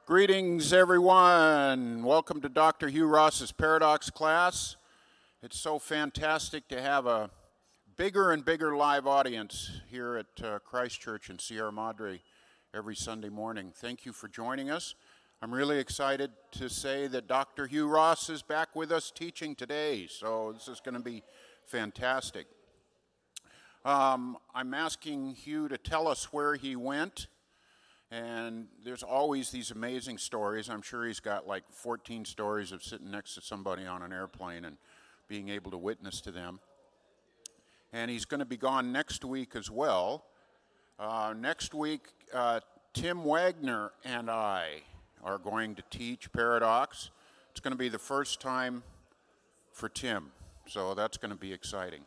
Greetings, everyone. Welcome to Dr. Hugh Ross's Paradox class. It's so fantastic to have a bigger and bigger live audience here at Christ Church in Sierra Madre every Sunday morning. Thank you for joining us. I'm really excited to say that Dr. Hugh Ross is back with us teaching today, so this is going to be fantastic. I'm asking Hugh to tell us where he went. And there's always these amazing stories. I'm sure he's got like 14 stories of sitting next to somebody on an airplane and being able to witness to them. And he's going to be gone next week as well. Next week, Tim Wagner and I are going to teach Paradox. It's going to be the first time for Tim, so that's going to be exciting.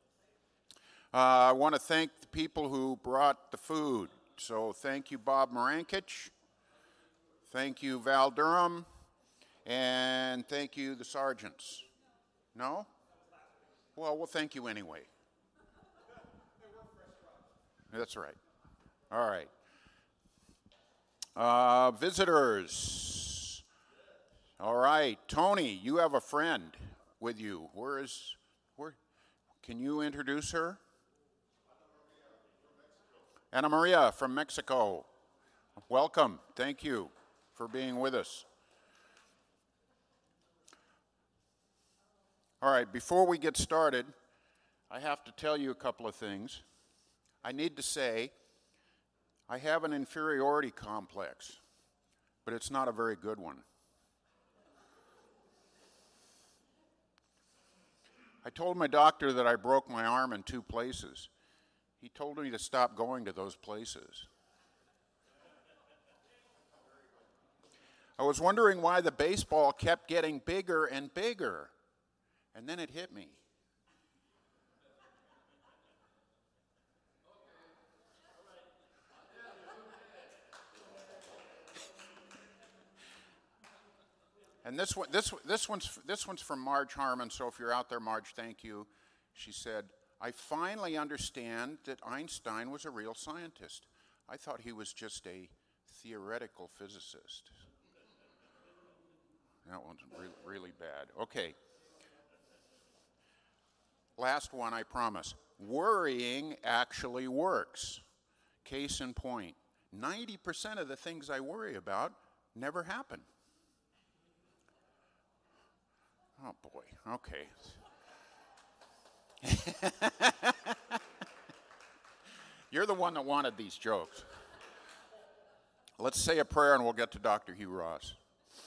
I want to thank the people who brought the food. So thank you, Bob Marankich. Thank you, Val Durham. And thank you, the sergeants. No? Well, thank you anyway. That's right. All right. Visitors. All right. Tony, you have a friend with you. Where? Can you introduce her? Ana Maria from Mexico. Welcome. Thank you for being with us. All right, before we get started, I have to tell you a couple of things. I need to say, I have an inferiority complex, but it's not a very good one. I told my doctor that I broke my arm in 2 places. He told me to stop going to those places. I was wondering why the baseball kept getting bigger and bigger, and then it hit me. And this one's from Marge Harmon, so if you're out there, Marge, thank you. She said, I finally understand that Einstein was a real scientist. I thought he was just a theoretical physicist. That one's really bad. Okay. Last one, I promise. Worrying actually works. Case in point. 90% of the things I worry about never happen. Oh, boy. Okay. You're the one that wanted these jokes. Let's say a prayer and we'll get to Dr. Hugh Ross.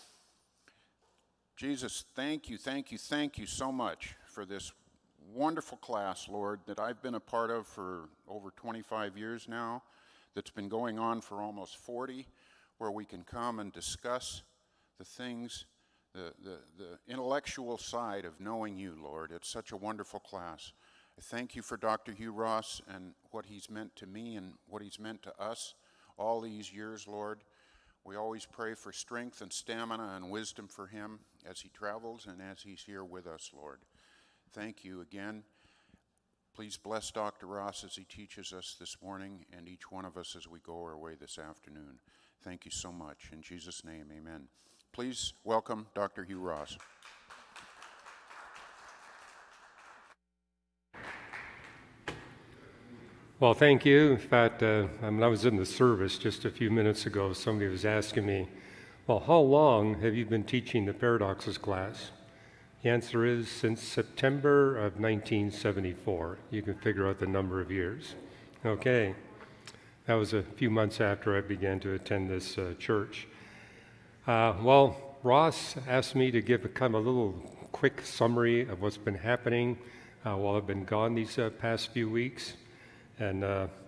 Jesus, thank you so much for this wonderful class, Lord, that I've been a part of for over 25 years now, that's been going on for almost 40, where we can come and discuss the things, the intellectual side of knowing you, Lord. It's such a wonderful class. I thank you for Dr. Hugh Ross and what he's meant to me and what he's meant to us all these years, Lord. We always pray for strength and stamina and wisdom for him as he travels and as he's here with us, Lord. Thank you again. Please bless Dr. Ross as he teaches us this morning and each one of us as we go our way this afternoon. Thank you so much. In Jesus' name, amen. Please welcome Dr. Hugh Ross. Well, thank you. In fact, I was in the service just a few minutes ago. Somebody was asking me, well, how long have you been teaching the Paradoxes class? The answer is since September of 1974. You can figure out the number of years. Okay. That was a few months after I began to attend this church. Ross asked me to give a little quick summary of what's been happening while I've been gone these past few weeks. And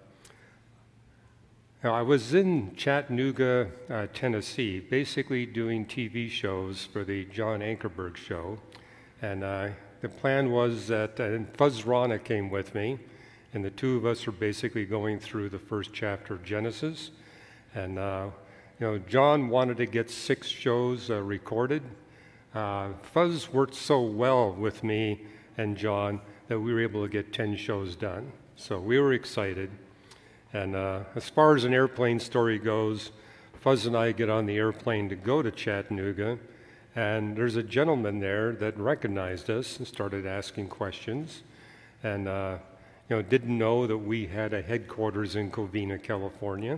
I was in Chattanooga, Tennessee, basically doing TV shows for the John Ankerberg show. And the plan was that Fuzz Rana came with me, and the two of us were basically going through the first chapter of Genesis. And John wanted to get 6 shows recorded. Fuzz worked so well with me and John that we were able to get 10 shows done. So we were excited. And as far as an airplane story goes, Fuzz and I get on the airplane to go to Chattanooga, and there's a gentleman there that recognized us and started asking questions, and didn't know that we had a headquarters in Covina, California,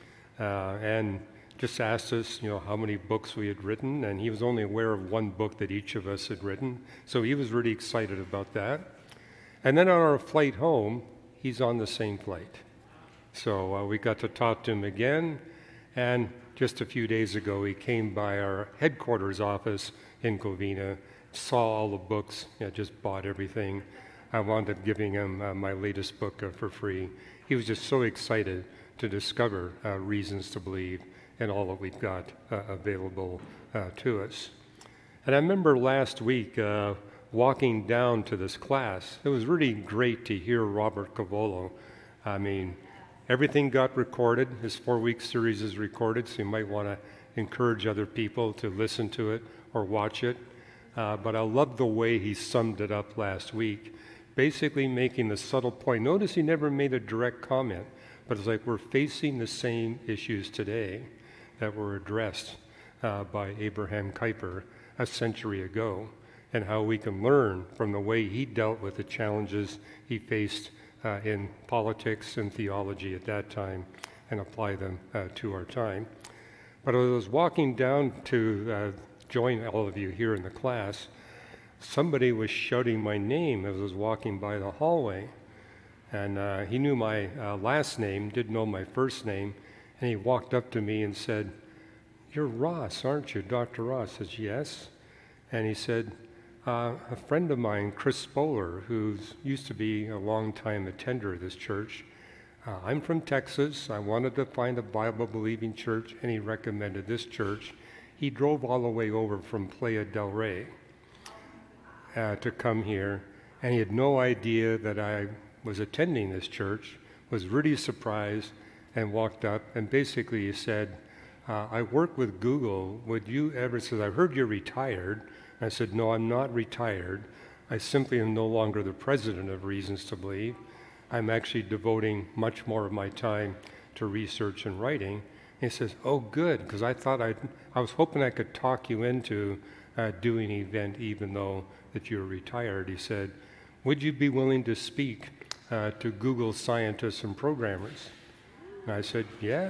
and just asked us, how many books we had written, and he was only aware of one book that each of us had written, so he was really excited about that. And then on our flight home, he's on the same flight. So we got to talk to him again, and just a few days ago, he came by our headquarters office in Covina, saw all the books, just bought everything. I wound up giving him my latest book for free. He was just so excited to discover reasons to believe in all that we've got available to us. And I remember last week walking down to this class. It was really great to hear Robert Cavolo. I mean, everything got recorded. His 4-week series is recorded, so you might want to encourage other people to listen to it or watch it. But I love the way he summed it up last week, basically making the subtle point. Notice he never made a direct comment, but it's like we're facing the same issues today that were addressed by Abraham Kuyper a century ago, and how we can learn from the way he dealt with the challenges he faced in politics and theology at that time and apply them to our time. But as I was walking down to join all of you here in the class, somebody was shouting my name as I was walking by the hallway. And he knew my last name, didn't know my first name, and he walked up to me and said, "You're Ross, aren't you, Dr. Ross?" I said, "Yes." And he said, a friend of mine, Chris Spoler, who used to be a long-time attender of this church, I'm from Texas. I wanted to find a Bible-believing church, and he recommended this church. He drove all the way over from Playa del Rey to come here, and he had no idea that I was attending this church, was really surprised, and walked up, and basically he said, I work with Google. Would you ever, says, "I heard you're retired." I said, "No, I'm not retired. I simply am no longer the president of Reasons to Believe. I'm actually devoting much more of my time to research and writing." And he says, "Oh, good, because I was hoping I could talk you into doing an event even though that you're retired." He said, "Would you be willing to speak to Google scientists and programmers?" And I said, "Yeah."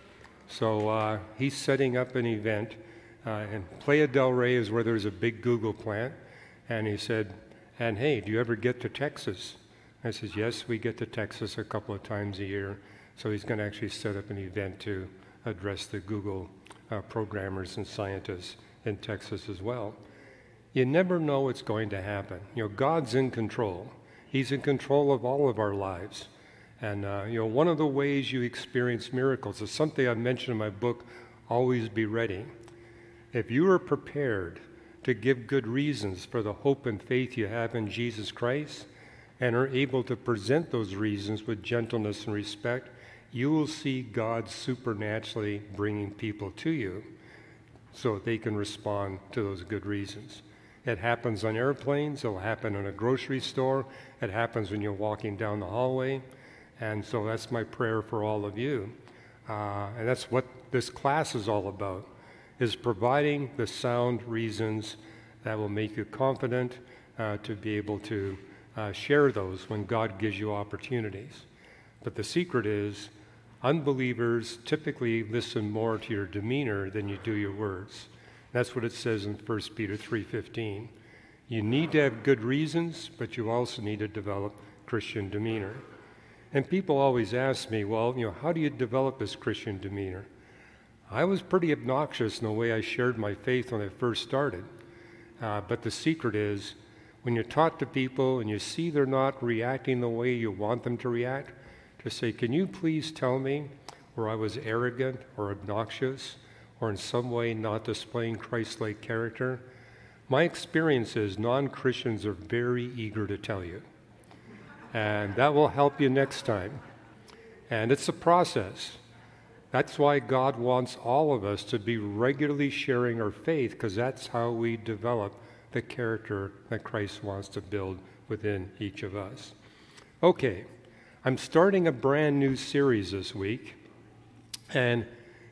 So he's setting up an event. And Playa del Rey is where there's a big Google plant. And he said, "And hey, do you ever get to Texas?" I said, "Yes, we get to Texas a couple of times a year." So he's going to actually set up an event to address the Google programmers and scientists in Texas as well. You never know what's going to happen. God's in control. He's in control of all of our lives. And one of the ways you experience miracles is something I mentioned in my book, Always Be Ready. If you are prepared to give good reasons for the hope and faith you have in Jesus Christ and are able to present those reasons with gentleness and respect, you will see God supernaturally bringing people to you so they can respond to those good reasons. It happens on airplanes. It'll happen in a grocery store. It happens when you're walking down the hallway. And so that's my prayer for all of you. And that's what this class is all about, is providing the sound reasons that will make you confident to be able to share those when God gives you opportunities. But the secret is, unbelievers typically listen more to your demeanor than you do your words. That's what it says in 1 Peter 3:15. You need to have good reasons, but you also need to develop Christian demeanor. And people always ask me, well, how do you develop this Christian demeanor? I was pretty obnoxious in the way I shared my faith when I first started. But the secret is, when you talk to people and you see they're not reacting the way you want them to react, just say, "Can you please tell me where I was arrogant or obnoxious or in some way not displaying Christ-like character?" My experience is non-Christians are very eager to tell you. And that will help you next time. And it's a process. That's why God wants all of us to be regularly sharing our faith, because that's how we develop the character that Christ wants to build within each of us. Okay, I'm starting a brand new series this week, and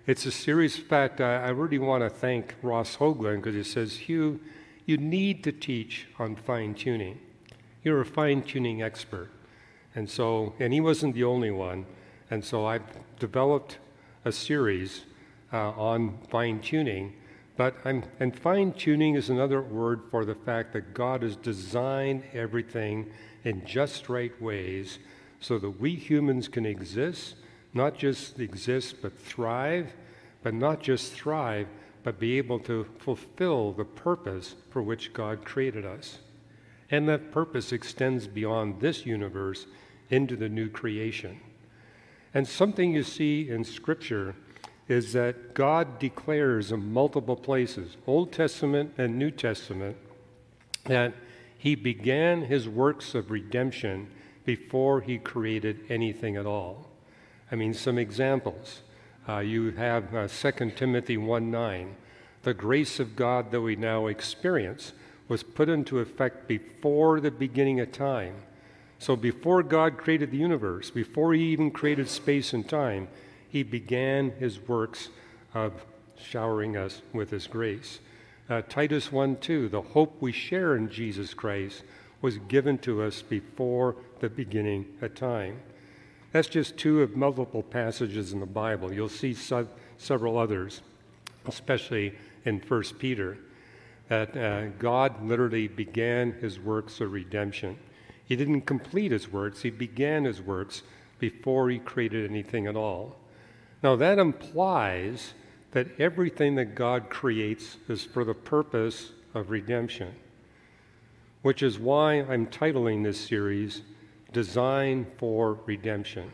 It's a series. In fact, I really want to thank Ross Hoagland because he says, Hugh, you need to teach on fine-tuning. You're a fine-tuning expert. And he wasn't the only one. And so I've developed a series on fine-tuning. And fine-tuning is another word for the fact that God has designed everything in just right ways so that we humans can exist, not just exist, but thrive, but not just thrive, but be able to fulfill the purpose for which God created us. And that purpose extends beyond this universe into the new creation. And something you see in Scripture is that God declares in multiple places, Old Testament and New Testament, that he began his works of redemption before he created anything at all. I mean, some examples. You have 2 Timothy 1:9. The grace of God that we now experience was put into effect before the beginning of time. So before God created the universe, before he even created space and time, he began his works of showering us with his grace. Titus 1:2, the hope we share in Jesus Christ was given to us before the beginning of time. That's just two of multiple passages in the Bible. You'll see several others, especially in 1 Peter, that God literally began his works of redemption. He didn't complete his works, he began his works before he created anything at all. Now that implies that everything that God creates is for the purpose of redemption, which is why I'm titling this series, Design for Redemption.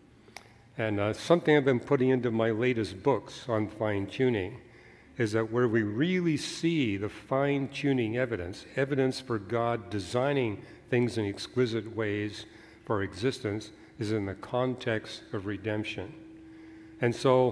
And something I've been putting into my latest books on fine-tuning is that where we really see the fine-tuning evidence for God designing things in exquisite ways for existence, is in the context of redemption. And so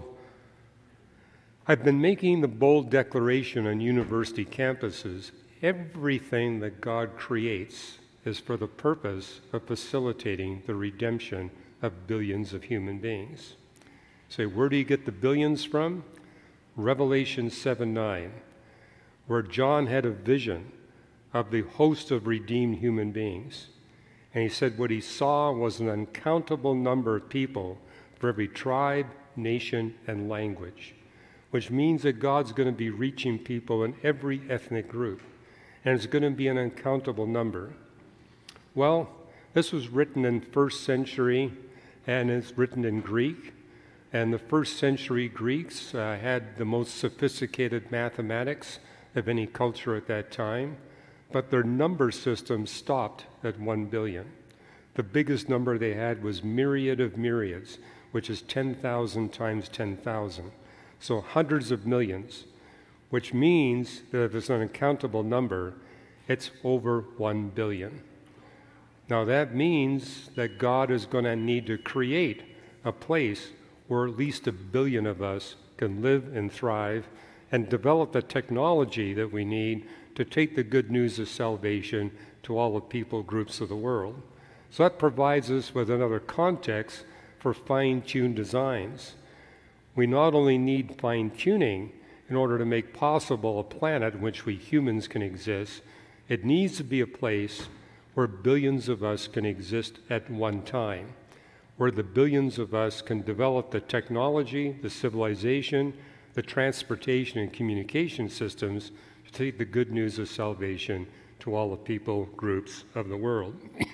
I've been making the bold declaration on university campuses, everything that God creates is for the purpose of facilitating the redemption of billions of human beings. Say, where do you get the billions from? Revelation 7:9, where John had a vision of the host of redeemed human beings. And he said what he saw was an uncountable number of people for every tribe, nation, and language, which means that God's going to be reaching people in every ethnic group, and it's going to be an uncountable number. Well, this was written in 1st century, and it's written in Greek, and the 1st century Greeks had the most sophisticated mathematics of any culture at that time, but their number system stopped at 1 billion. The biggest number they had was myriad of myriads, which is 10,000 times 10,000. So hundreds of millions, which means that if it's an uncountable number, it's over 1 billion. Now that means that God is going to need to create a place where at least 1 billion of us can live and thrive and develop the technology that we need to take the good news of salvation to all the people groups of the world. So that provides us with another context for fine-tuned designs. We not only need fine-tuning in order to make possible a planet in which we humans can exist, it needs to be a place where billions of us can exist at one time, where the billions of us can develop the technology, the civilization, the transportation and communication systems to take the good news of salvation to all the people groups of the world.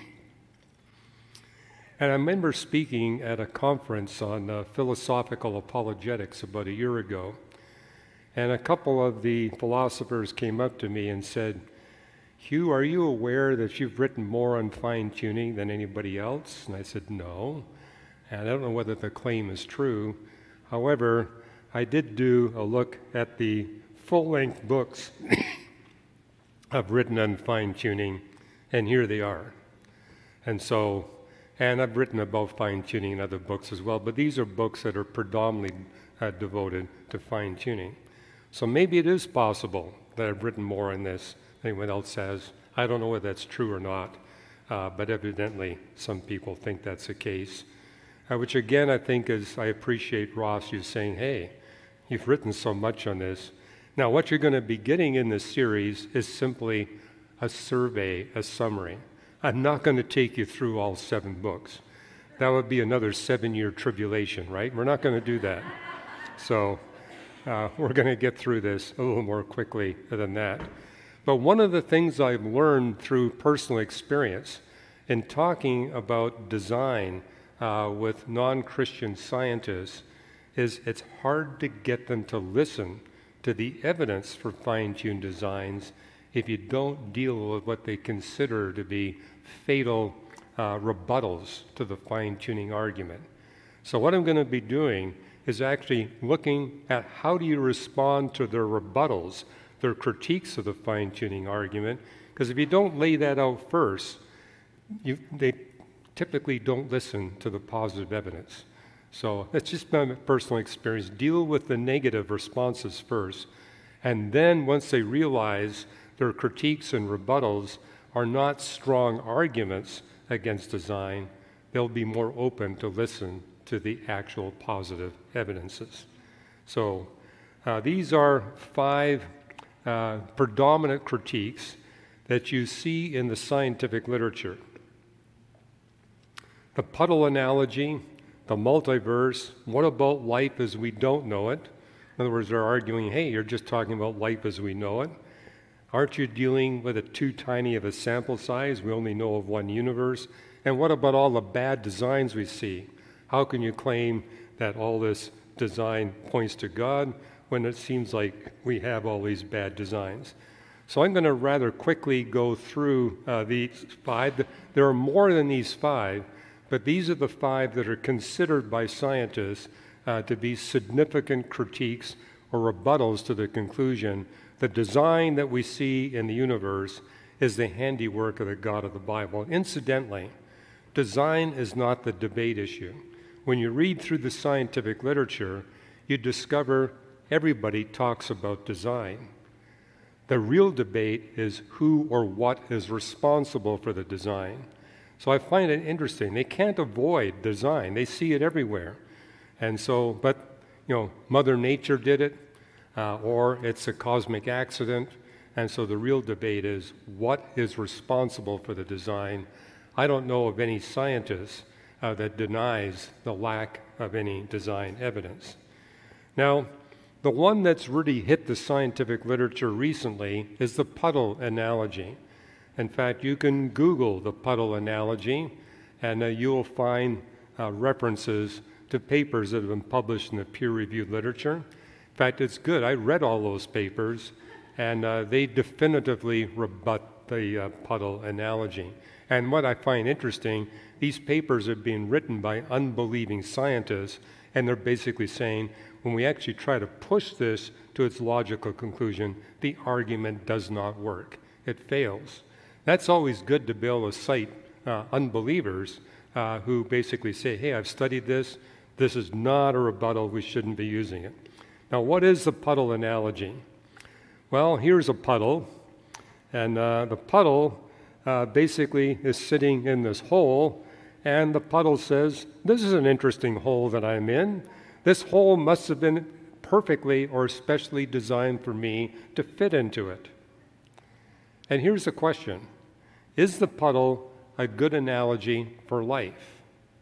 And I remember speaking at a conference on philosophical apologetics about a year ago, and a couple of the philosophers came up to me and said, Hugh, are you aware that you've written more on fine-tuning than anybody else? And I said, no. And I don't know whether the claim is true. However, I did do a look at the full-length books I've written on fine-tuning, and here they are. And I've written about fine-tuning in other books as well, but these are books that are predominantly devoted to fine-tuning. So maybe it is possible that I've written more on this than anyone else has. I don't know whether that's true or not, but evidently some people think that's the case. Which again, I think is, I appreciate Ross, you saying, hey, You've written so much on this. Now, what you're going to be getting in this series is simply a survey, a summary. I'm not going to take you through all 7 books. That would be another 7-year tribulation, right? We're not going to do that. So we're going to get through this a little more quickly than that. But one of the things I've learned through personal experience in talking about design with non-Christian scientists is it's hard to get them to listen to the evidence for fine-tuned designs if you don't deal with what they consider to be fatal rebuttals to the fine-tuning argument. So what I'm going to be doing is actually looking at how do you respond to their rebuttals, their critiques of the fine-tuning argument, because if you don't lay that out first, they typically don't listen to the positive evidence. So that's just my personal experience. Deal with the negative responses first, and then once they realize their critiques and rebuttals are not strong arguments against design, they'll be more open to listen to the actual positive evidences. So these are 5 predominant critiques that you see in the scientific literature. The puddle analogy, the multiverse, what about life as we don't know it? In other words, they're arguing, hey, you're just talking about life as we know it. Aren't you dealing with it too tiny of a sample size? We only know of one universe. And what about all the bad designs we see? How can you claim that all this design points to God when it seems like we have all these bad designs? So I'm going to rather quickly go through these 5. There are more than these 5, but these are the 5 that are considered by scientists to be significant critiques or rebuttals to the conclusion the design that we see in the universe is the handiwork of the God of the Bible. Incidentally, design is not the debate issue. When you read through the scientific literature, you discover everybody talks about design. The real debate is who or what is responsible for the design. So I find it interesting. They can't avoid design. They see it everywhere. And so, but, Mother Nature did it, or it's a cosmic accident. And so the real debate is what is responsible for the design. I don't know of any scientist that denies the lack of any design evidence. Now, the one that's really hit the scientific literature recently is the puddle analogy. In fact, you can Google the puddle analogy, and you'll find references to papers that have been published in the peer-reviewed literature. In fact, it's good. I read all those papers, and they definitively rebut the puddle analogy. And what I find interesting, these papers are being written by unbelieving scientists, and they're basically saying, when we actually try to push this to its logical conclusion, the argument does not work. It fails. That's always good to be able to cite unbelievers who basically say, hey, I've studied this. This is not a rebuttal. We shouldn't be using it. Now, what is the puddle analogy? Well, here's a puddle, and the puddle basically is sitting in this hole, and the puddle says, this is an interesting hole that I'm in. This hole must have been perfectly or specially designed for me to fit into it. And here's the question. Is the puddle a good analogy for life?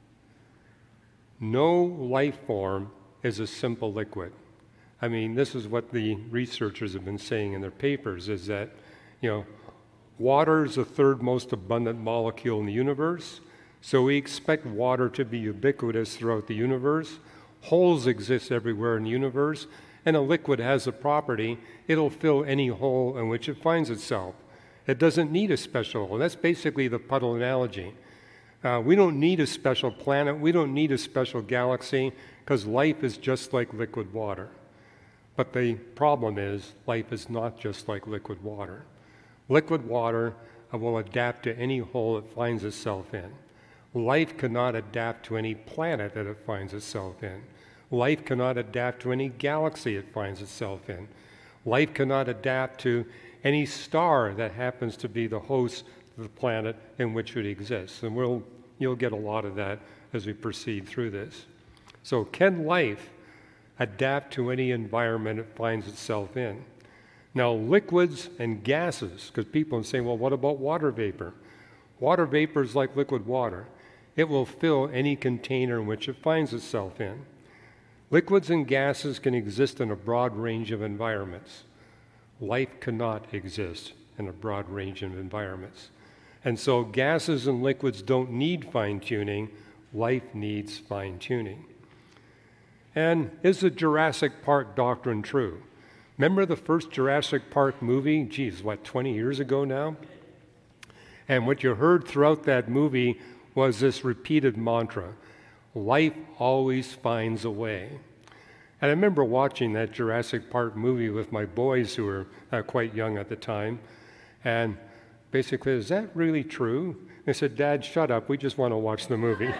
No life form is a simple liquid. I mean, this is what the researchers have been saying in their papers, is that, water is the 3rd most abundant molecule in the universe, so we expect water to be ubiquitous throughout the universe. Holes exist everywhere in the universe, and a liquid has a property, it'll fill any hole in which it finds itself. It doesn't need a special hole. That's basically the puddle analogy. We don't need a special planet, we don't need a special galaxy, because life is just like liquid water. But the problem is, life is not just like liquid water. Liquid water will adapt to any hole it finds itself in. Life cannot adapt to any planet that it finds itself in. Life cannot adapt to any galaxy it finds itself in. Life cannot adapt to any star that happens to be the host of the planet in which it exists. And you'll get a lot of that as we proceed through this. So can life adapt to any environment it finds itself in. Now, liquids and gases, because people say, well, what about water vapor? Water vapor is like liquid water. It will fill any container in which it finds itself in. Liquids and gases can exist in a broad range of environments. Life cannot exist in a broad range of environments. And so gases and liquids don't need fine-tuning. Life needs fine-tuning. And is the Jurassic Park doctrine true? Remember the first Jurassic Park movie? 20 years ago now? And what you heard throughout that movie was this repeated mantra: life always finds a way. And I remember watching that Jurassic Park movie with my boys who were quite young at the time. And basically, is that really true? They said, Dad, shut up. We just want to watch the movie.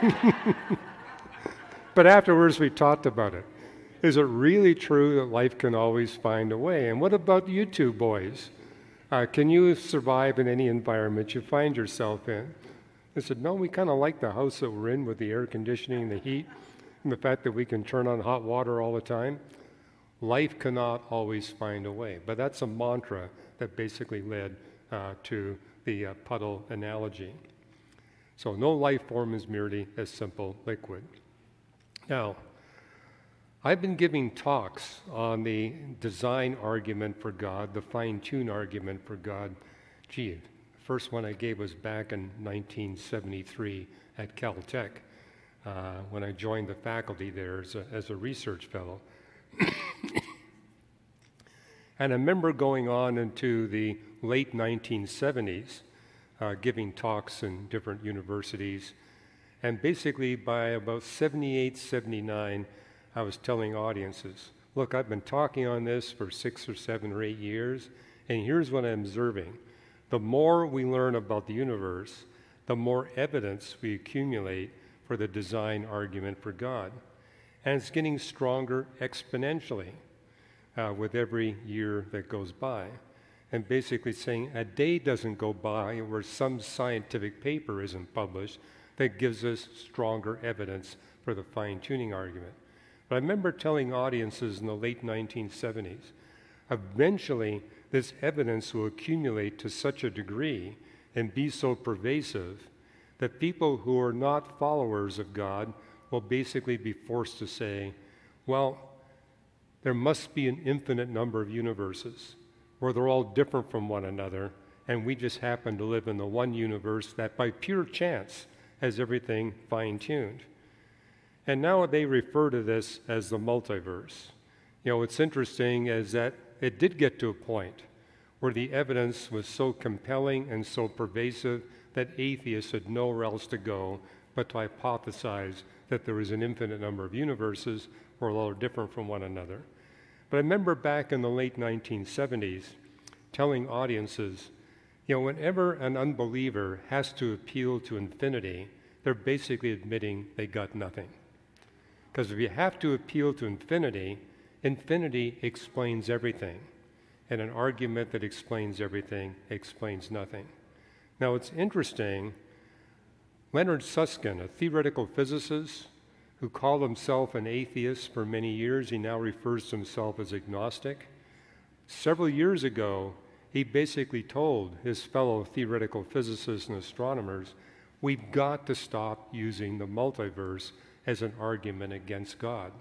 But afterwards, we talked about it. Is it really true that life can always find a way? And what about you two boys? Can you survive in any environment you find yourself in? They said, no, we kind of like the house that we're in with the air conditioning, the heat, and the fact that we can turn on hot water all the time. Life cannot always find a way. But that's a mantra that basically led to the puddle analogy. So no life form is merely a simple liquid. Now, I've been giving talks on the design argument for God, the fine-tune argument for God. The first one I gave was back in 1973 at Caltech when I joined the faculty there as a research fellow. And I remember going on into the late 1970s, giving talks in different universities. And basically by about 78, 79, I was telling audiences, look, I've been talking on this for 6 or 7 or 8 years, and here's what I'm observing. The more we learn about the universe, the more evidence we accumulate for the design argument for God. And it's getting stronger exponentially with every year that goes by. And basically saying a day doesn't go by where some scientific paper isn't published that gives us stronger evidence for the fine-tuning argument. But I remember telling audiences in the late 1970s, eventually this evidence will accumulate to such a degree and be so pervasive that people who are not followers of God will basically be forced to say, well, there must be an infinite number of universes where they're all different from one another, and we just happen to live in the one universe that by pure chance has everything fine-tuned. And now they refer to this as the multiverse. You know, what's interesting is that it did get to a point where the evidence was so compelling and so pervasive that atheists had nowhere else to go but to hypothesize that there was an infinite number of universes where all are different from one another. But I remember back in the late 1970s telling audiences, you know, whenever an unbeliever has to appeal to infinity, they're basically admitting they got nothing. Because if you have to appeal to infinity, infinity explains everything. And an argument that explains everything explains nothing. Now, it's interesting, Leonard Susskind, a theoretical physicist who called himself an atheist for many years, he now refers to himself as agnostic. Several years ago, he basically told his fellow theoretical physicists and astronomers, we've got to stop using the multiverse as an argument against God.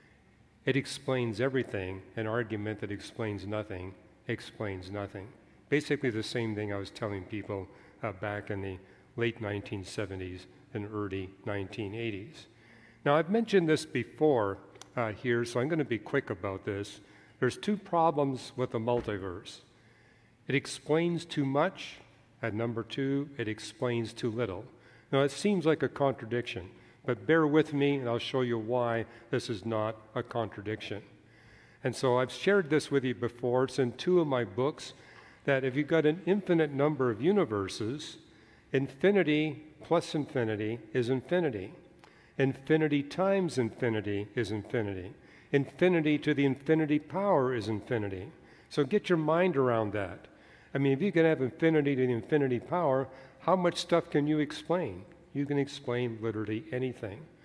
It explains everything. An argument that explains nothing explains nothing. Basically the same thing I was telling people back in the late 1970s and early 1980s. Now, I've mentioned this before here, so I'm going to be quick about this. There's 2 problems with the multiverse. It explains too much, and number 2, it explains too little. Now, it seems like a contradiction, but bear with me and I'll show you why this is not a contradiction. And so I've shared this with you before. It's in 2 of my books, that if you've got an infinite number of universes, infinity plus infinity is infinity. Infinity times infinity is infinity. Infinity to the infinity power is infinity. So get your mind around that. I mean, if you can have infinity to the infinity power, how much stuff can you explain? You can explain literally anything.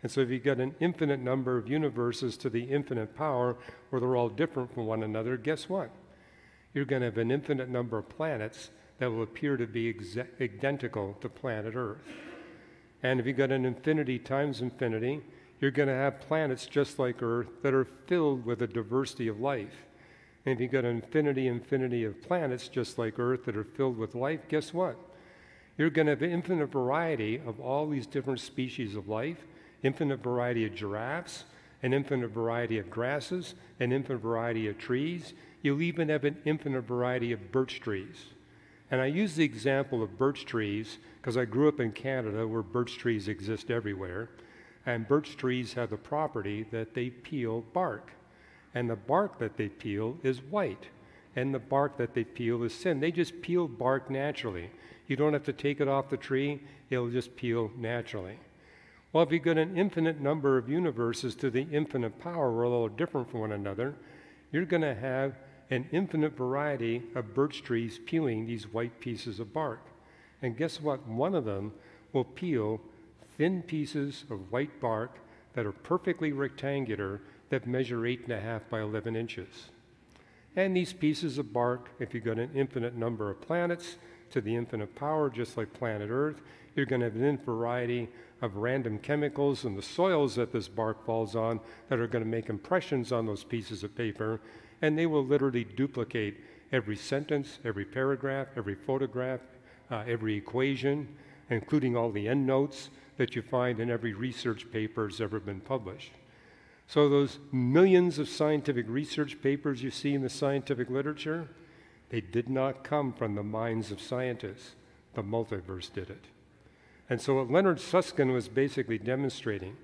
And so if you've got an infinite number of universes to the infinite power where they're all different from one another, guess what? You're going to have an infinite number of planets that will appear to be identical to planet Earth. And if you've got an infinity times infinity, you're going to have planets just like Earth that are filled with a diversity of life. And if you've got an infinity of planets just like Earth that are filled with life, guess what? You're going to have an infinite variety of all these different species of life, infinite variety of giraffes, an infinite variety of grasses, an infinite variety of trees. You'll even have an infinite variety of birch trees. And I use the example of birch trees because I grew up in Canada where birch trees exist everywhere. And birch trees have the property that they peel bark. And the bark that they peel is white. And the bark that they peel is thin. They just peel bark naturally. You don't have to take it off the tree. It'll just peel naturally. Well, if you've got an infinite number of universes to the infinite power, we're all different from one another, you're going to have an infinite variety of birch trees peeling these white pieces of bark. And guess what? One of them will peel thin pieces of white bark that are perfectly rectangular that measure 8.5 by 11 inches. And these pieces of bark, if you've got an infinite number of planets to the infinite power, just like planet Earth, you're going to have an infinite variety of random chemicals in the soils that this bark falls on that are going to make impressions on those pieces of paper, and they will literally duplicate every sentence, every paragraph, every photograph, every equation, including all the endnotes that you find in every research paper that's ever been published. So those millions of scientific research papers you see in the scientific literature, they did not come from the minds of scientists. The multiverse did it. And so what Leonard Susskind was basically demonstrating,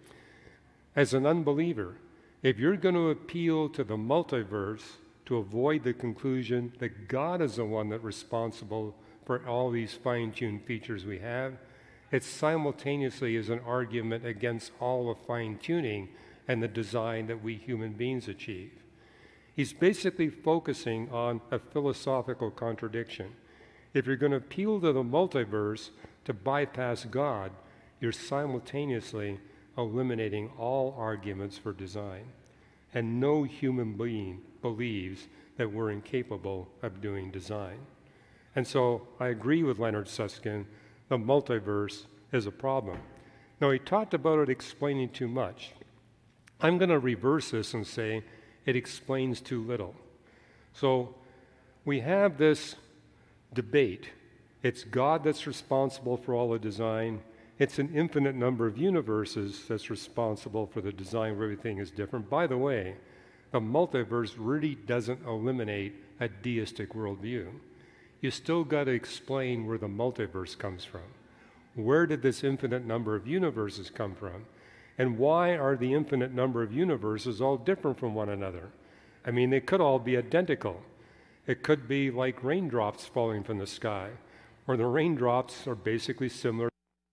as an unbeliever, if you're going to appeal to the multiverse to avoid the conclusion that God is the one that's responsible for all these fine-tuned features we have, it simultaneously is an argument against all the fine-tuning and the design that we human beings achieve. He's basically focusing on a philosophical contradiction. If you're going to appeal to the multiverse to bypass God, you're simultaneously eliminating all arguments for design. And no human being believes that we're incapable of doing design. And so I agree with Leonard Susskind, the multiverse is a problem. Now, he talked about it explaining too much. I'm going to reverse this and say it explains too little. So we have this debate. It's God that's responsible for all the design. It's an infinite number of universes that's responsible for the design where everything is different. By the way, the multiverse really doesn't eliminate a deistic worldview. You still got to explain where the multiverse comes from. Where did this infinite number of universes come from? And why are the infinite number of universes all different from one another? I mean, they could all be identical. It could be like raindrops falling from the sky, or the raindrops are basically similar.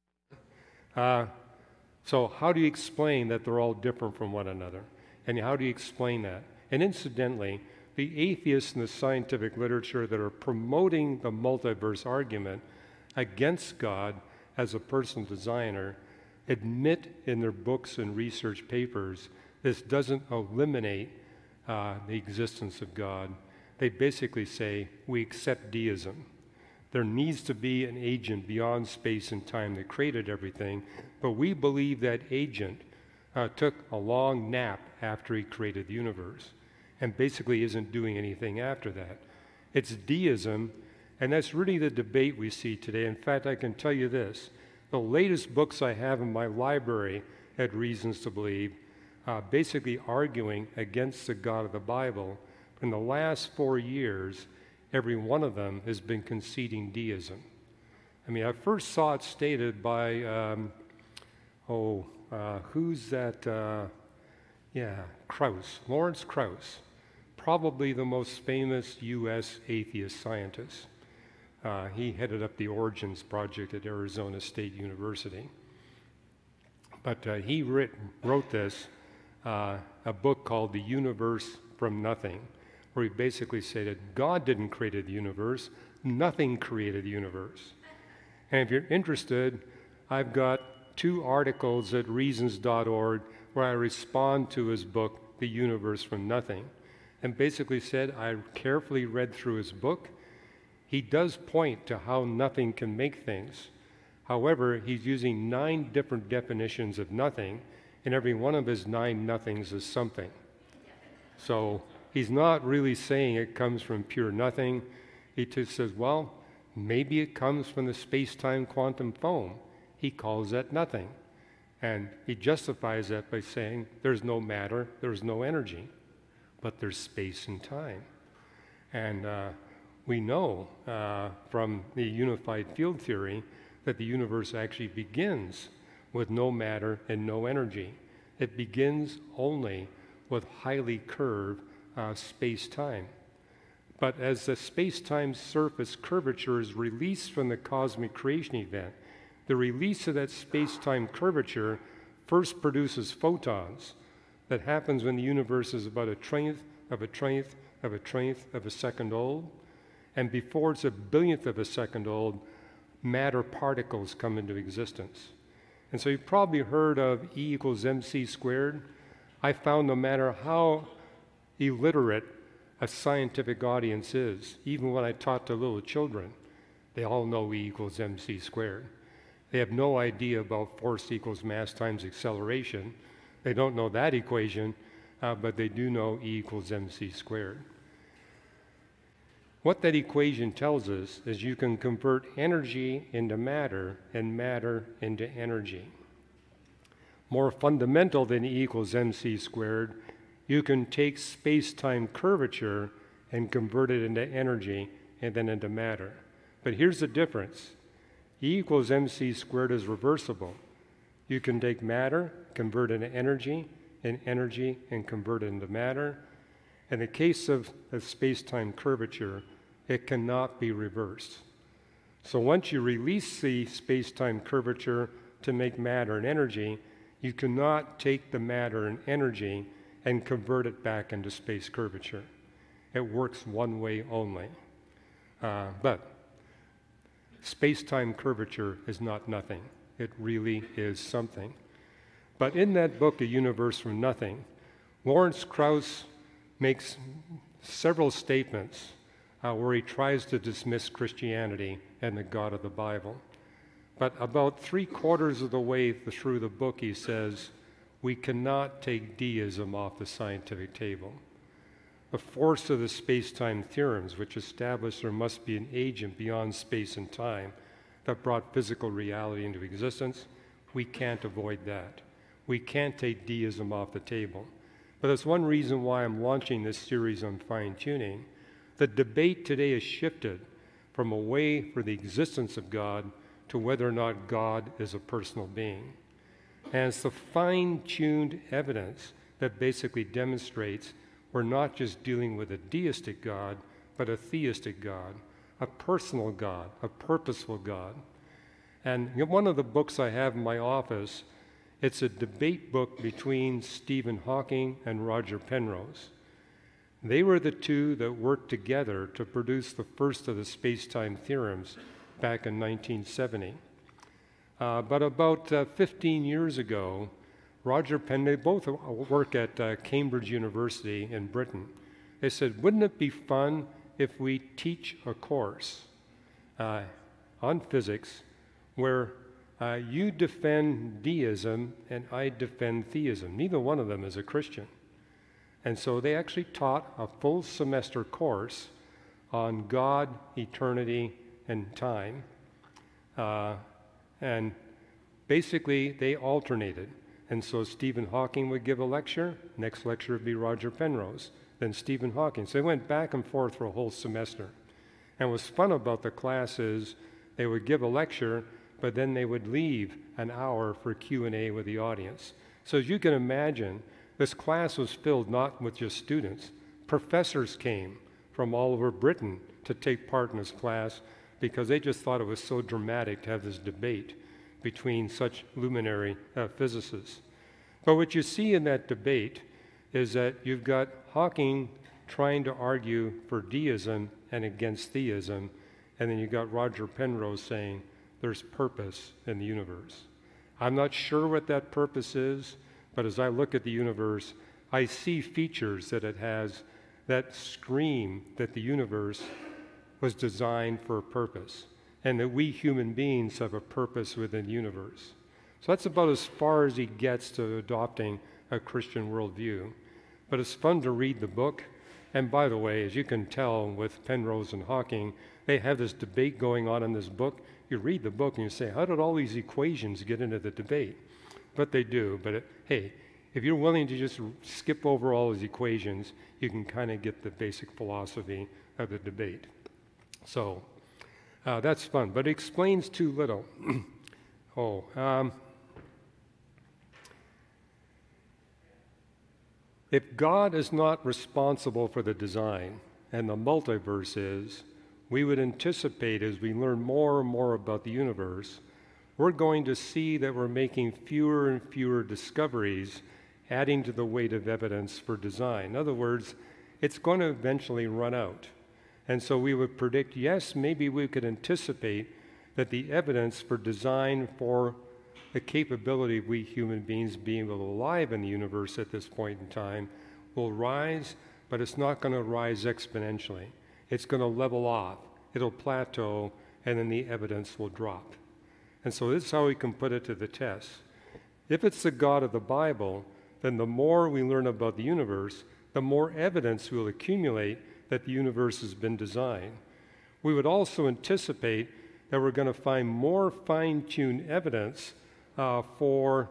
So how do you explain that they're all different from one another? And how do you explain that? And incidentally, the atheists in the scientific literature that are promoting the multiverse argument against God as a personal designer admit in their books and research papers this doesn't eliminate the existence of God. They basically say, we accept deism. There needs to be an agent beyond space and time that created everything, but we believe that agent took a long nap after he created the universe and basically isn't doing anything after that. It's deism, and that's really the debate we see today. In fact, I can tell you this. The latest books I have in my library had reasons to believe, basically arguing against the God of the Bible. In the last 4 years, every one of them has been conceding deism. I mean, I first saw it stated by, who's that? Krauss, Lawrence Krauss, probably the most famous U.S. atheist scientist. He headed up the Origins Project at Arizona State University. But he wrote this, a book called The Universe from Nothing, where he basically said that God didn't create the universe, nothing created the universe. And if you're interested, I've got 2 articles at reasons.org where I respond to his book, The Universe from Nothing, and basically said I carefully read through his book. He does point to how nothing can make things. However, he's using 9 different definitions of nothing, and every one of his 9 nothings is something. So he's not really saying it comes from pure nothing. He just says, well, maybe it comes from the space-time quantum foam. He calls that nothing. And he justifies that by saying there's no matter, there's no energy, but there's space and time. And we know from the unified field theory that the universe actually begins with no matter and no energy. It begins only with highly curved space-time. But as the space-time surface curvature is released from the cosmic creation event, the release of that space-time curvature first produces photons. That happens when the universe is about a trillionth of a trillionth of a trillionth of a second old. And before it's a billionth of a second old, matter particles come into existence. And so you've probably heard of E equals mc squared. I found no matter how illiterate a scientific audience is, even when I taught to little children, they all know E equals mc squared. They have no idea about force equals mass times acceleration. They don't know that equation, but they do know E equals mc squared. What that equation tells us is you can convert energy into matter and matter into energy. More fundamental than E equals mc squared, you can take space-time curvature and convert it into energy and then into matter. But here's the difference. E equals mc squared is reversible. You can take matter, convert it into energy, and energy and convert it into matter. In the case of a space-time curvature, it cannot be reversed. So once you release the space-time curvature to make matter and energy, you cannot take the matter and energy and convert it back into space curvature. It works one way only. But space-time curvature is not nothing. It really is something. But in that book, A Universe from Nothing, Lawrence Krauss makes several statements where he tries to dismiss Christianity and the God of the Bible. But about 3/4 of the way through the book, he says, we cannot take deism off the scientific table. The force of the space-time theorems, which establish there must be an agent beyond space and time that brought physical reality into existence, we can't avoid that. We can't take deism off the table. But that's one reason why I'm launching this series on fine-tuning. The debate today has shifted from a way for the existence of God to whether or not God is a personal being. And it's the fine-tuned evidence that basically demonstrates we're not just dealing with a deistic God, but a theistic God, a personal God, a purposeful God. And one of the books I have in my office, it's a debate book between Stephen Hawking and Roger Penrose. They were the two that worked together to produce the first of the space-time theorems back in 1970. But about 15 years ago, Roger Penrose, they both work at Cambridge University in Britain. They said, wouldn't it be fun if we teach a course on physics where you defend deism and I defend theism? Neither one of them is a Christian. And so they actually taught a full semester course on God, eternity, and time. And basically, they alternated. And so Stephen Hawking would give a lecture, next lecture would be Roger Penrose, then Stephen Hawking. So they went back and forth for a whole semester. And what's fun about the class is they would give a lecture, but then they would leave an hour for Q&A with the audience. So as you can imagine, this class was filled not with just students. Professors came from all over Britain to take part in this class because they just thought it was so dramatic to have this debate between such luminary physicists. But what you see in that debate is that you've got Hawking trying to argue for deism and against theism, and then you've got Roger Penrose saying there's purpose in the universe. I'm not sure what that purpose is, but as I look at the universe, I see features that it has that scream that the universe was designed for a purpose, and that we human beings have a purpose within the universe. So that's about as far as he gets to adopting a Christian worldview. But it's fun to read the book. And by the way, as you can tell with Penrose and Hawking, they have this debate going on in this book. You read the book and you say, how did all these equations get into the debate? But they do. But hey, if you're willing to just skip over all these equations, you can kind of get the basic philosophy of the debate. So that's fun, but it explains too little. If God is not responsible for the design, and the multiverse is, we would anticipate as we learn more and more about the universe, we're going to see that we're making fewer and fewer discoveries, adding to the weight of evidence for design. In other words, it's going to eventually run out. And so we would predict, yes, maybe we could anticipate that the evidence for design for the capability of we human beings being able to live in the universe at this point in time will rise, but it's not going to rise exponentially. It's going to level off, it'll plateau, and then the evidence will drop. And so this is how we can put it to the test. If it's the God of the Bible, then the more we learn about the universe, the more evidence we'll accumulate that the universe has been designed. We would also anticipate that we're going to find more fine-tuned evidence for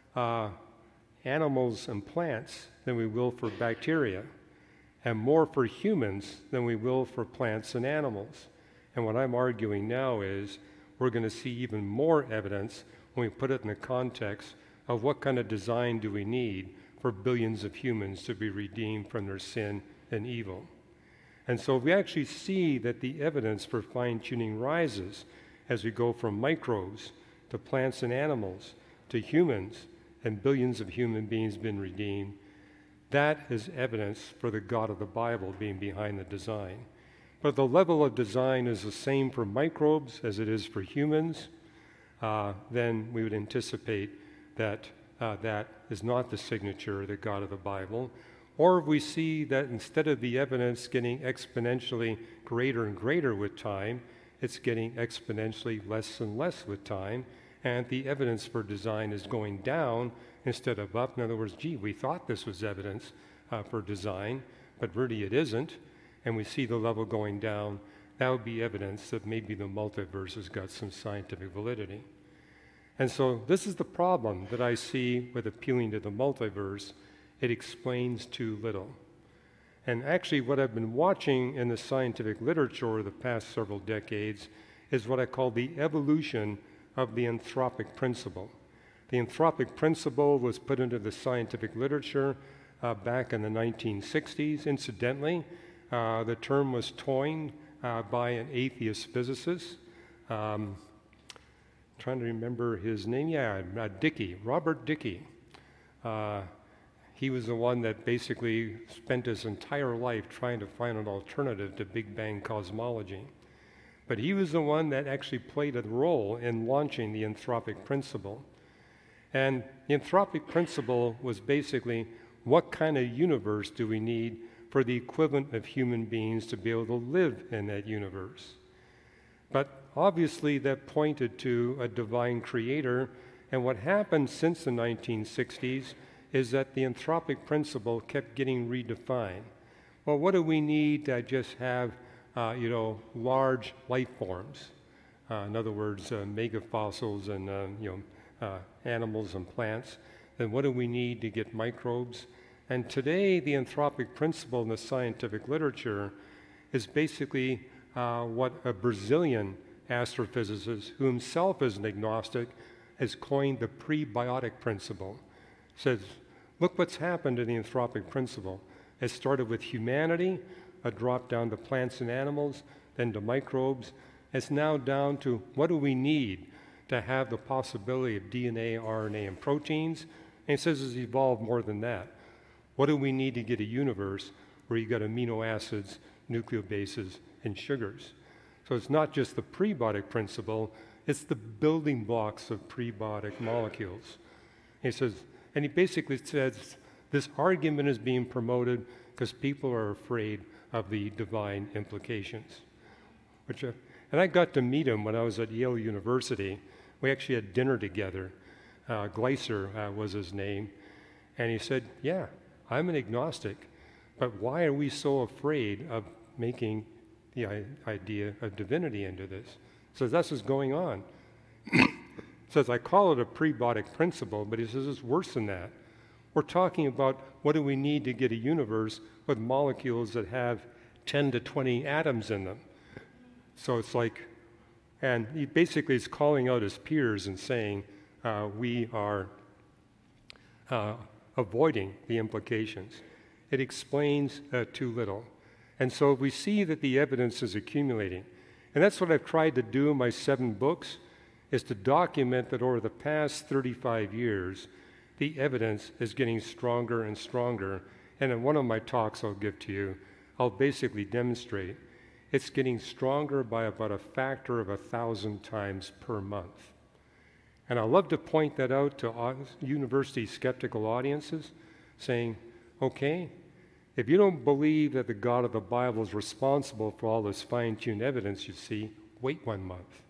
animals and plants than we will for bacteria, and more for humans than we will for plants and animals. And what I'm arguing now is we're going to see even more evidence when we put it in the context of what kind of design do we need for billions of humans to be redeemed from their sin and evil. And so we actually see that the evidence for fine-tuning rises as we go from microbes to plants and animals to humans, and billions of human beings being redeemed. That is evidence for the God of the Bible being behind the design. But the level of design is the same for microbes as it is for humans. Then we would anticipate that that is not the signature of the God of the Bible. Or if we see that instead of the evidence getting exponentially greater and greater with time, it's getting exponentially less and less with time, and the evidence for design is going down instead of up. In other words, gee, we thought this was evidence for design, but really it isn't, and we see the level going down. That would be evidence that maybe the multiverse has got some scientific validity. And so this is the problem that I see with appealing to the multiverse. It explains too little. And actually what I've been watching in the scientific literature over the past several decades is what I call the evolution of the anthropic principle. The anthropic principle was put into the scientific literature back in the 1960s. Incidentally, the term was coined by an atheist physicist. Trying to remember his name. Robert Dicke. He was the one that basically spent his entire life trying to find an alternative to Big Bang cosmology. But he was the one that actually played a role in launching the anthropic principle. And the anthropic principle was basically, what kind of universe do we need for the equivalent of human beings to be able to live in that universe? But obviously that pointed to a divine creator, and what happened since the 1960s is that the anthropic principle kept getting redefined. Well, what do we need to just have, large life forms? In other words, megafossils and, animals and plants. Then what do we need to get microbes? And today, the anthropic principle in the scientific literature is basically what a Brazilian astrophysicist, who himself is an agnostic, has coined the prebiotic principle. Says, look what's happened to the anthropic principle. It started with humanity, a drop down to plants and animals, then to microbes. It's now down to what do we need to have the possibility of DNA, RNA, and proteins. And it says it's evolved more than that. What do we need to get a universe where you got amino acids, nucleobases, and sugars? So it's not just the prebiotic principle, It's the building blocks of prebiotic molecules. He says, and he basically says this argument is being promoted because people are afraid of the divine implications. And I got to meet him when I was at Yale University. We actually had dinner together. Gleiser was his name. And he said, yeah, I'm an agnostic, but why are we so afraid of making the idea of divinity into this? So that's what's going on. Says, I call it a prebiotic principle, but he says it's worse than that. We're talking about what do we need to get a universe with molecules that have 10 to 20 atoms in them. So it's like, and he basically is calling out his peers and saying, we are avoiding the implications. It explains too little. And so we see that the evidence is accumulating. And that's what I've tried to do in my 7 books, is to document that over the past 35 years, the evidence is getting stronger and stronger. And in one of my talks I'll give to you, I'll basically demonstrate it's getting stronger by about a factor of 1,000 times per month. And I love to point that out to university skeptical audiences, saying, okay, if you don't believe that the God of the Bible is responsible for all this fine-tuned evidence you see, wait 1 month.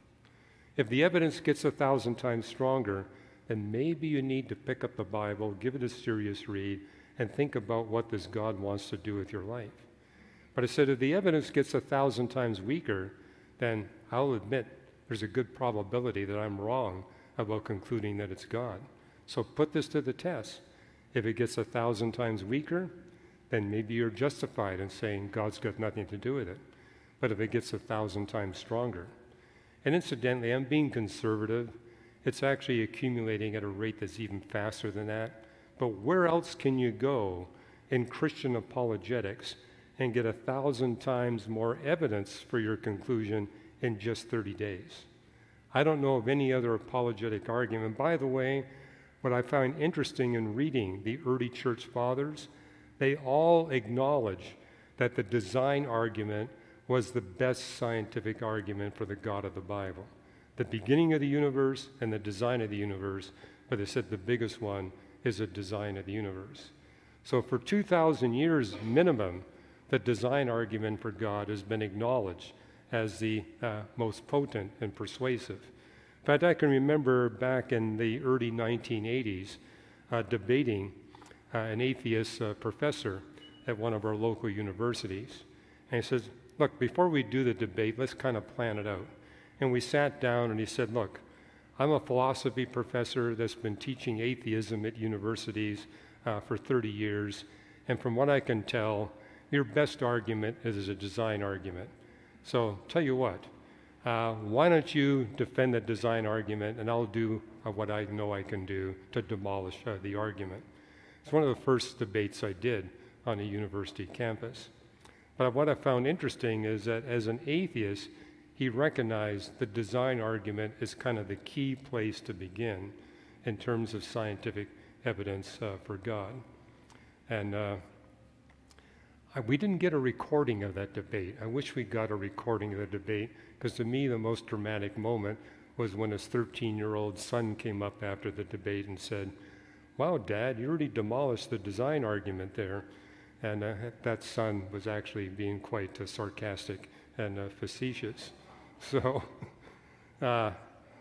If the evidence gets 1,000 times stronger, then maybe you need to pick up the Bible, give it a serious read, and think about what this God wants to do with your life. But I said, if the evidence gets 1,000 times weaker, then I'll admit there's a good probability that I'm wrong about concluding that it's God. So put this to the test. If it gets 1,000 times weaker, then maybe you're justified in saying God's got nothing to do with it. But if it gets 1,000 times stronger, and incidentally, I'm being conservative. It's actually accumulating at a rate that's even faster than that. But where else can you go in Christian apologetics and get 1,000 times more evidence for your conclusion in just 30 days? I don't know of any other apologetic argument. By the way, what I find interesting in reading the early church fathers, they all acknowledge that the design argument was the best scientific argument for the God of the Bible. The beginning of the universe and the design of the universe, but they said the biggest one is the design of the universe. So for 2,000 years minimum, the design argument for God has been acknowledged as the most potent and persuasive. In fact, I can remember back in the early 1980s debating an atheist professor at one of our local universities. And he says, look, before we do the debate, let's kind of plan it out. And we sat down and he said, look, I'm a philosophy professor that's been teaching atheism at universities for 30 years. And from what I can tell, your best argument is a design argument. So tell you what, why don't you defend the design argument and I'll do what I know I can do to demolish the argument. It's one of the first debates I did on a university campus. But what I found interesting is that as an atheist, he recognized the design argument is kind of the key place to begin in terms of scientific evidence for God. And we didn't get a recording of that debate. I wish we got a recording of the debate, because to me the most dramatic moment was when his 13-year-old son came up after the debate and said, wow, Dad, you really demolished the design argument there. And that son was actually being quite sarcastic and facetious. So, I'm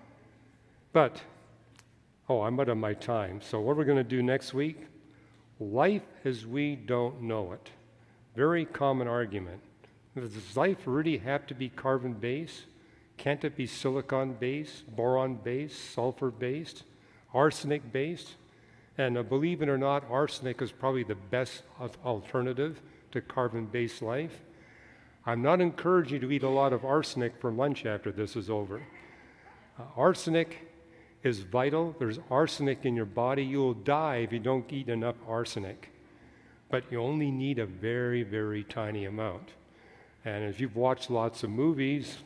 out of my time. So what we're going to do next week, life as we don't know it. Very common argument. Does life really have to be carbon-based? Can't it be silicon-based, boron-based, sulfur-based, arsenic-based? And believe it or not, arsenic is probably the best alternative to carbon-based life. I'm not encouraging you to eat a lot of arsenic for lunch after this is over. Arsenic is vital. There's arsenic in your body. You will die if you don't eat enough arsenic. But you only need a very, very tiny amount. And if you've watched lots of movies,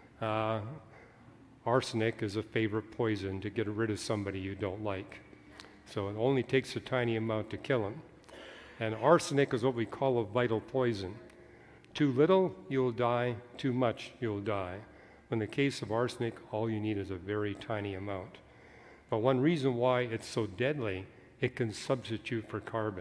arsenic is a favorite poison to get rid of somebody you don't like. So it only takes a tiny amount to kill them. And arsenic is what we call a vital poison. Too little, you'll die. Too much, you'll die. In the case of arsenic, all you need is a very tiny amount. But one reason why it's so deadly, it can substitute for carbon.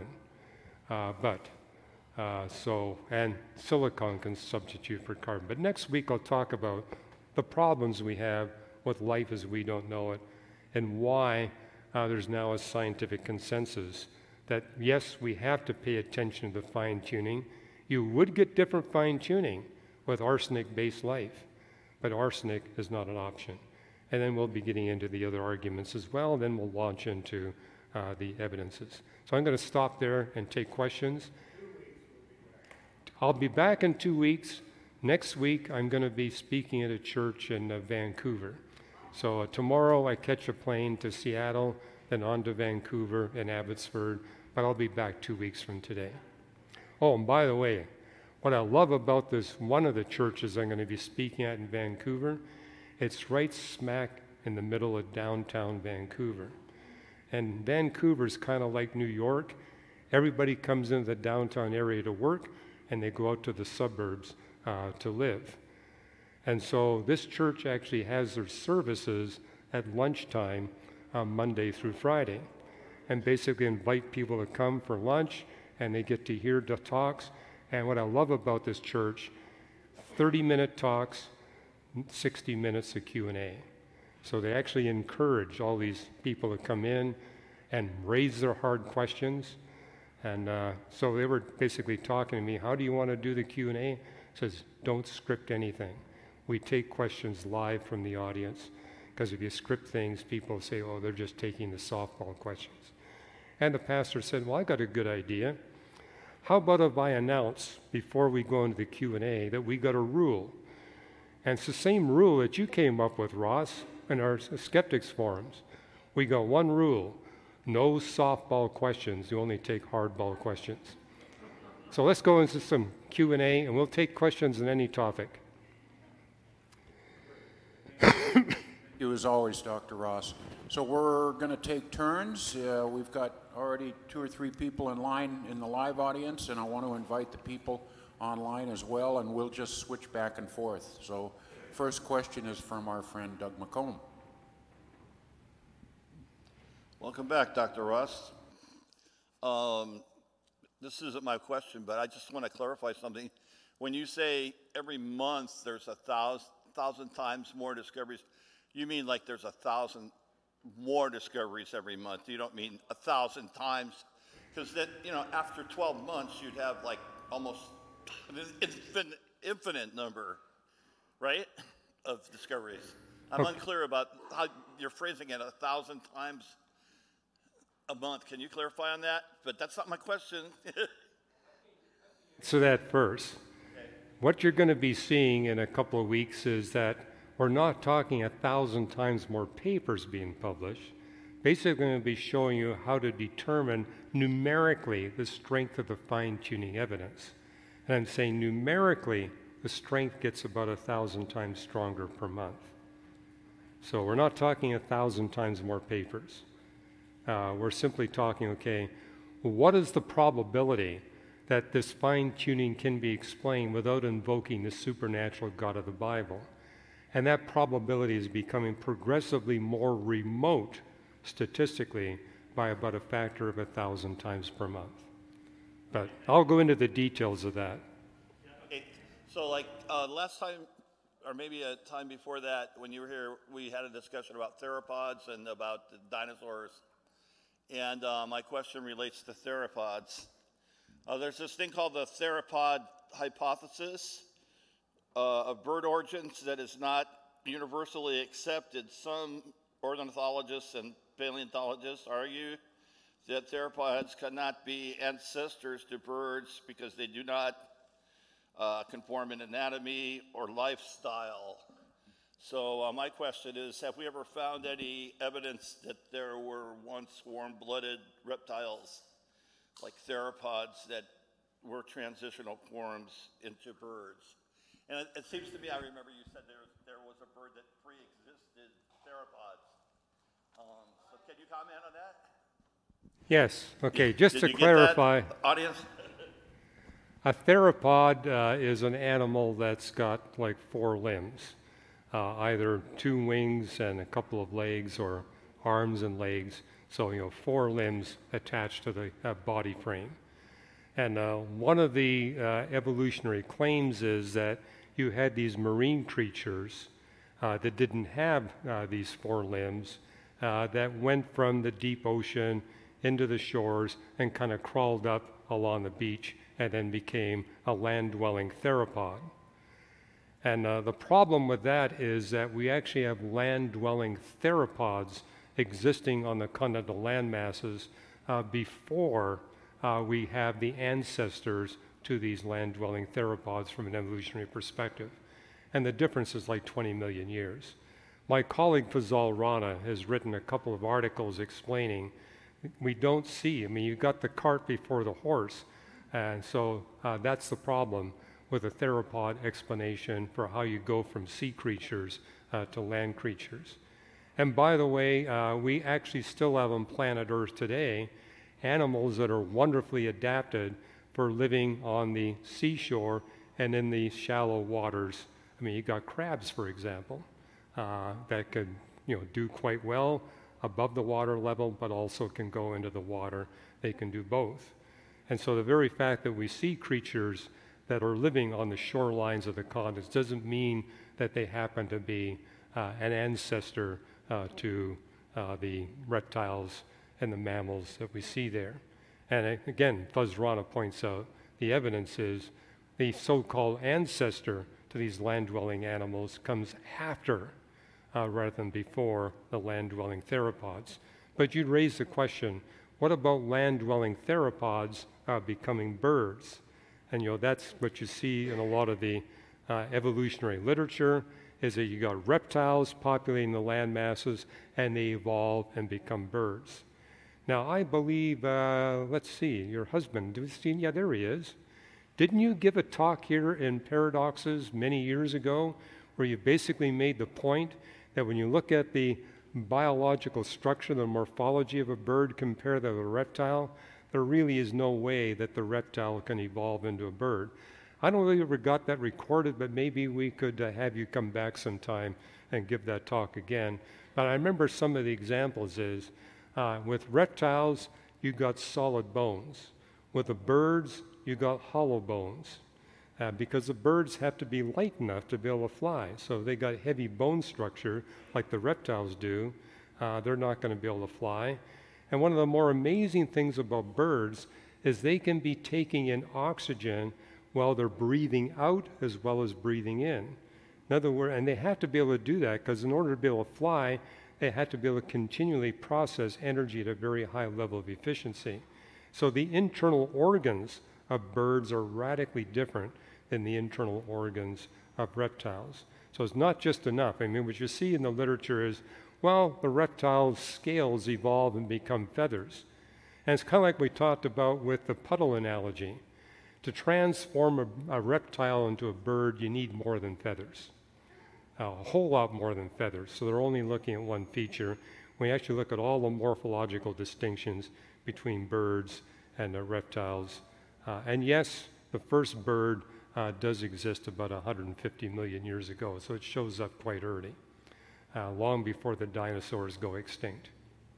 And silicon can substitute for carbon. But next week I'll talk about the problems we have with life as we don't know it, and why there's now a scientific consensus that yes, we have to pay attention to the fine-tuning. You would get different fine-tuning with arsenic-based life, but arsenic is not an option. And then we'll be getting into the other arguments as well, then we'll launch into the evidences. So I'm going to stop there and take questions. I'll be back in 2 weeks. Next week, I'm going to be speaking at a church in Vancouver. So tomorrow I catch a plane to Seattle, then on to Vancouver and Abbotsford, but I'll be back 2 weeks from today. Oh, and by the way, what I love about this, one of the churches I'm going to be speaking at in Vancouver, it's right smack in the middle of downtown Vancouver. And Vancouver's kind of like New York. Everybody comes into the downtown area to work, and they go out to the suburbs to live. And so this church actually has their services at lunchtime on Monday through Friday, and basically invite people to come for lunch, and they get to hear the talks. And what I love about this church, 30-minute talks, 60 minutes of Q&A. So they actually encourage all these people to come in and raise their hard questions. And so they were basically talking to me, how do you want to do the Q&A? Says, don't script anything. We take questions live from the audience, because if you script things, people say, oh, they're just taking the softball questions. And the pastor said, well, I got a good idea. How about if I announce before we go into the Q&A that we got a rule? And it's the same rule that you came up with, Ross, in our skeptics forums. We got one rule: no softball questions. You only take hardball questions. So let's go into some Q&A, and we'll take questions on any topic. Thank you as always, Dr. Ross. So we're going to take turns. We've got already 2 or 3 people in line in the live audience, and I want to invite the people online as well, and we'll just switch back and forth. So first question is from our friend Doug McComb. Welcome back, Dr. Ross. This isn't my question, but I just want to clarify something. When you say every month there's 1,000 times more discoveries, you mean like there's 1,000 more discoveries every month? You don't mean 1,000 times? Because then, after 12 months, you'd have like almost an infinite number, right, of discoveries. I'm unclear about how you're phrasing it, 1,000 times a month. Can you clarify on that? But that's not my question. So that first, what you're going to be seeing in a couple of weeks is that we're not talking 1,000 times more papers being published. Basically, I'm going to be showing you how to determine numerically the strength of the fine-tuning evidence. And I'm saying numerically, the strength gets about 1,000 times stronger per month. So we're not talking 1,000 times more papers. We're simply talking, okay, what is the probability that this fine-tuning can be explained without invoking the supernatural God of the Bible? And that probability is becoming progressively more remote statistically by about a factor of 1,000 times per month. But I'll go into the details of that. Okay. So like last time, or maybe a time before that, when you were here, we had a discussion about theropods and about the dinosaurs. And my question relates to theropods. There's this thing called the theropod hypothesis of bird origins that is not universally accepted. Some ornithologists and paleontologists argue that theropods cannot be ancestors to birds because they do not conform in anatomy or lifestyle. So my question is, have we ever found any evidence that there were once warm-blooded reptiles like theropods that were transitional forms into birds? And it seems to me, I remember you said there was a bird that pre-existed theropods. So can you comment on that? Yes, okay, just to clarify, audience? a theropod is an animal that's got like 4 limbs. either 2 wings and a couple of legs or arms and legs. So, 4 limbs attached to the body frame. And one of the evolutionary claims is that you had these marine creatures that didn't have these 4 limbs that went from the deep ocean into the shores and kind of crawled up along the beach and then became a land-dwelling theropod. And the problem with that is that we actually have land-dwelling theropods existing on the continental land masses before we have the ancestors to these land-dwelling theropods from an evolutionary perspective. And the difference is like 20 million years. My colleague Fazal Rana has written a couple of articles explaining we don't see, you've got the cart before the horse, and so that's the problem with a theropod explanation for how you go from sea creatures to land creatures. And by the way, we actually still have on planet Earth today animals that are wonderfully adapted for living on the seashore and in the shallow waters. You've got crabs, for example, that could do quite well above the water level, but also can go into the water. They can do both. And so the very fact that we see creatures that are living on the shorelines of the continents doesn't mean that they happen to be an ancestor to the reptiles and the mammals that we see there. And again, Fuz Rana points out the evidence is the so-called ancestor to these land-dwelling animals comes after rather than before the land-dwelling theropods. But you'd raise the question, what about land-dwelling theropods becoming birds? And that's what you see in a lot of the evolutionary literature, is that you got reptiles populating the land masses, and they evolve and become birds. Now, I believe, let's see, your husband, yeah, there he is. Didn't you give a talk here in Paradoxes many years ago where you basically made the point that when you look at the biological structure, the morphology of a bird compared to a reptile, there really is no way that the reptile can evolve into a bird? I don't know if you ever got that recorded, but maybe we could have you come back sometime and give that talk again. But I remember some of the examples is, with reptiles, you got solid bones. With the birds, you got hollow bones. Because the birds have to be light enough to be able to fly. So if they got heavy bone structure, like the reptiles do, they're not going to be able to fly. And one of the more amazing things about birds is they can be taking in oxygen while they're breathing out as well as breathing in. In other words, and they have to be able to do that because in order to be able to fly, they have to be able to continually process energy at a very high level of efficiency. So the internal organs of birds are radically different than the internal organs of reptiles. So it's not just enough. What you see in the literature is, well, the reptile's scales evolve and become feathers. And it's kind of like we talked about with the puddle analogy. To transform a reptile into a bird, you need more than feathers. A whole lot more than feathers. So they're only looking at one feature. We actually look at all the morphological distinctions between birds and reptiles. And yes, the first bird does exist about 150 million years ago, so it shows up quite early, long before the dinosaurs go extinct.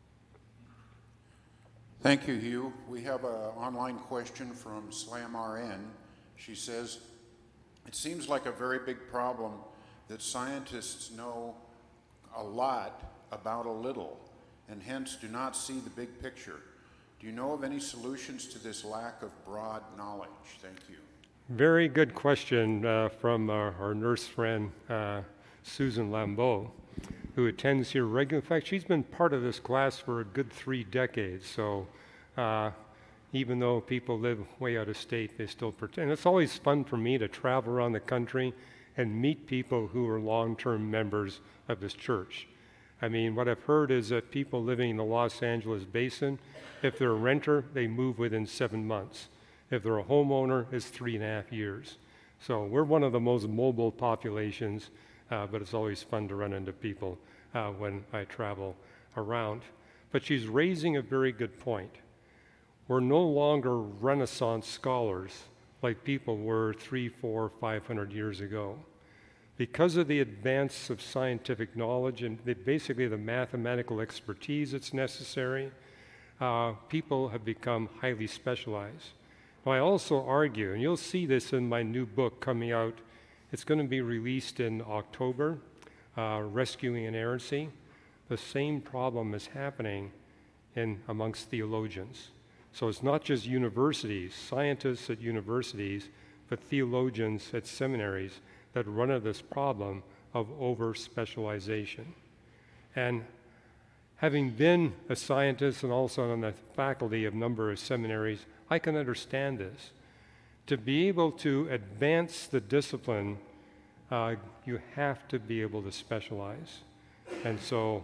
Thank you, Hugh. We have an online question from SlamRN. She says, it seems like a very big problem that scientists know a lot about a little, and hence do not see the big picture. Do you know of any solutions to this lack of broad knowledge? Thank you. Very good question from our nurse friend, Susan Lambeau, who attends here regularly. In fact, she's been part of this class for a good 3 decades. So even though people live way out of state, they still pretend. It's always fun for me to travel around the country and meet people who are long-term members of this church. What I've heard is that people living in the Los Angeles basin, if they're a renter, they move within 7 months. If they're a homeowner, it's 3.5 years. So we're one of the most mobile populations, but it's always fun to run into people when I travel around. But she's raising a very good point. We're no longer Renaissance scholars like people were 300, 400, 500 years ago. Because of the advance of scientific knowledge and basically the mathematical expertise that's necessary, people have become highly specialized. Now, I also argue, and you'll see this in my new book coming out, it's going to be released in October, Rescuing Inerrancy. The same problem is happening amongst theologians. So it's not just universities, scientists at universities, but theologians at seminaries that run into this problem of over-specialization. And having been a scientist and also on the faculty of a number of seminaries, I can understand this. To be able to advance the discipline, you have to be able to specialize. And so,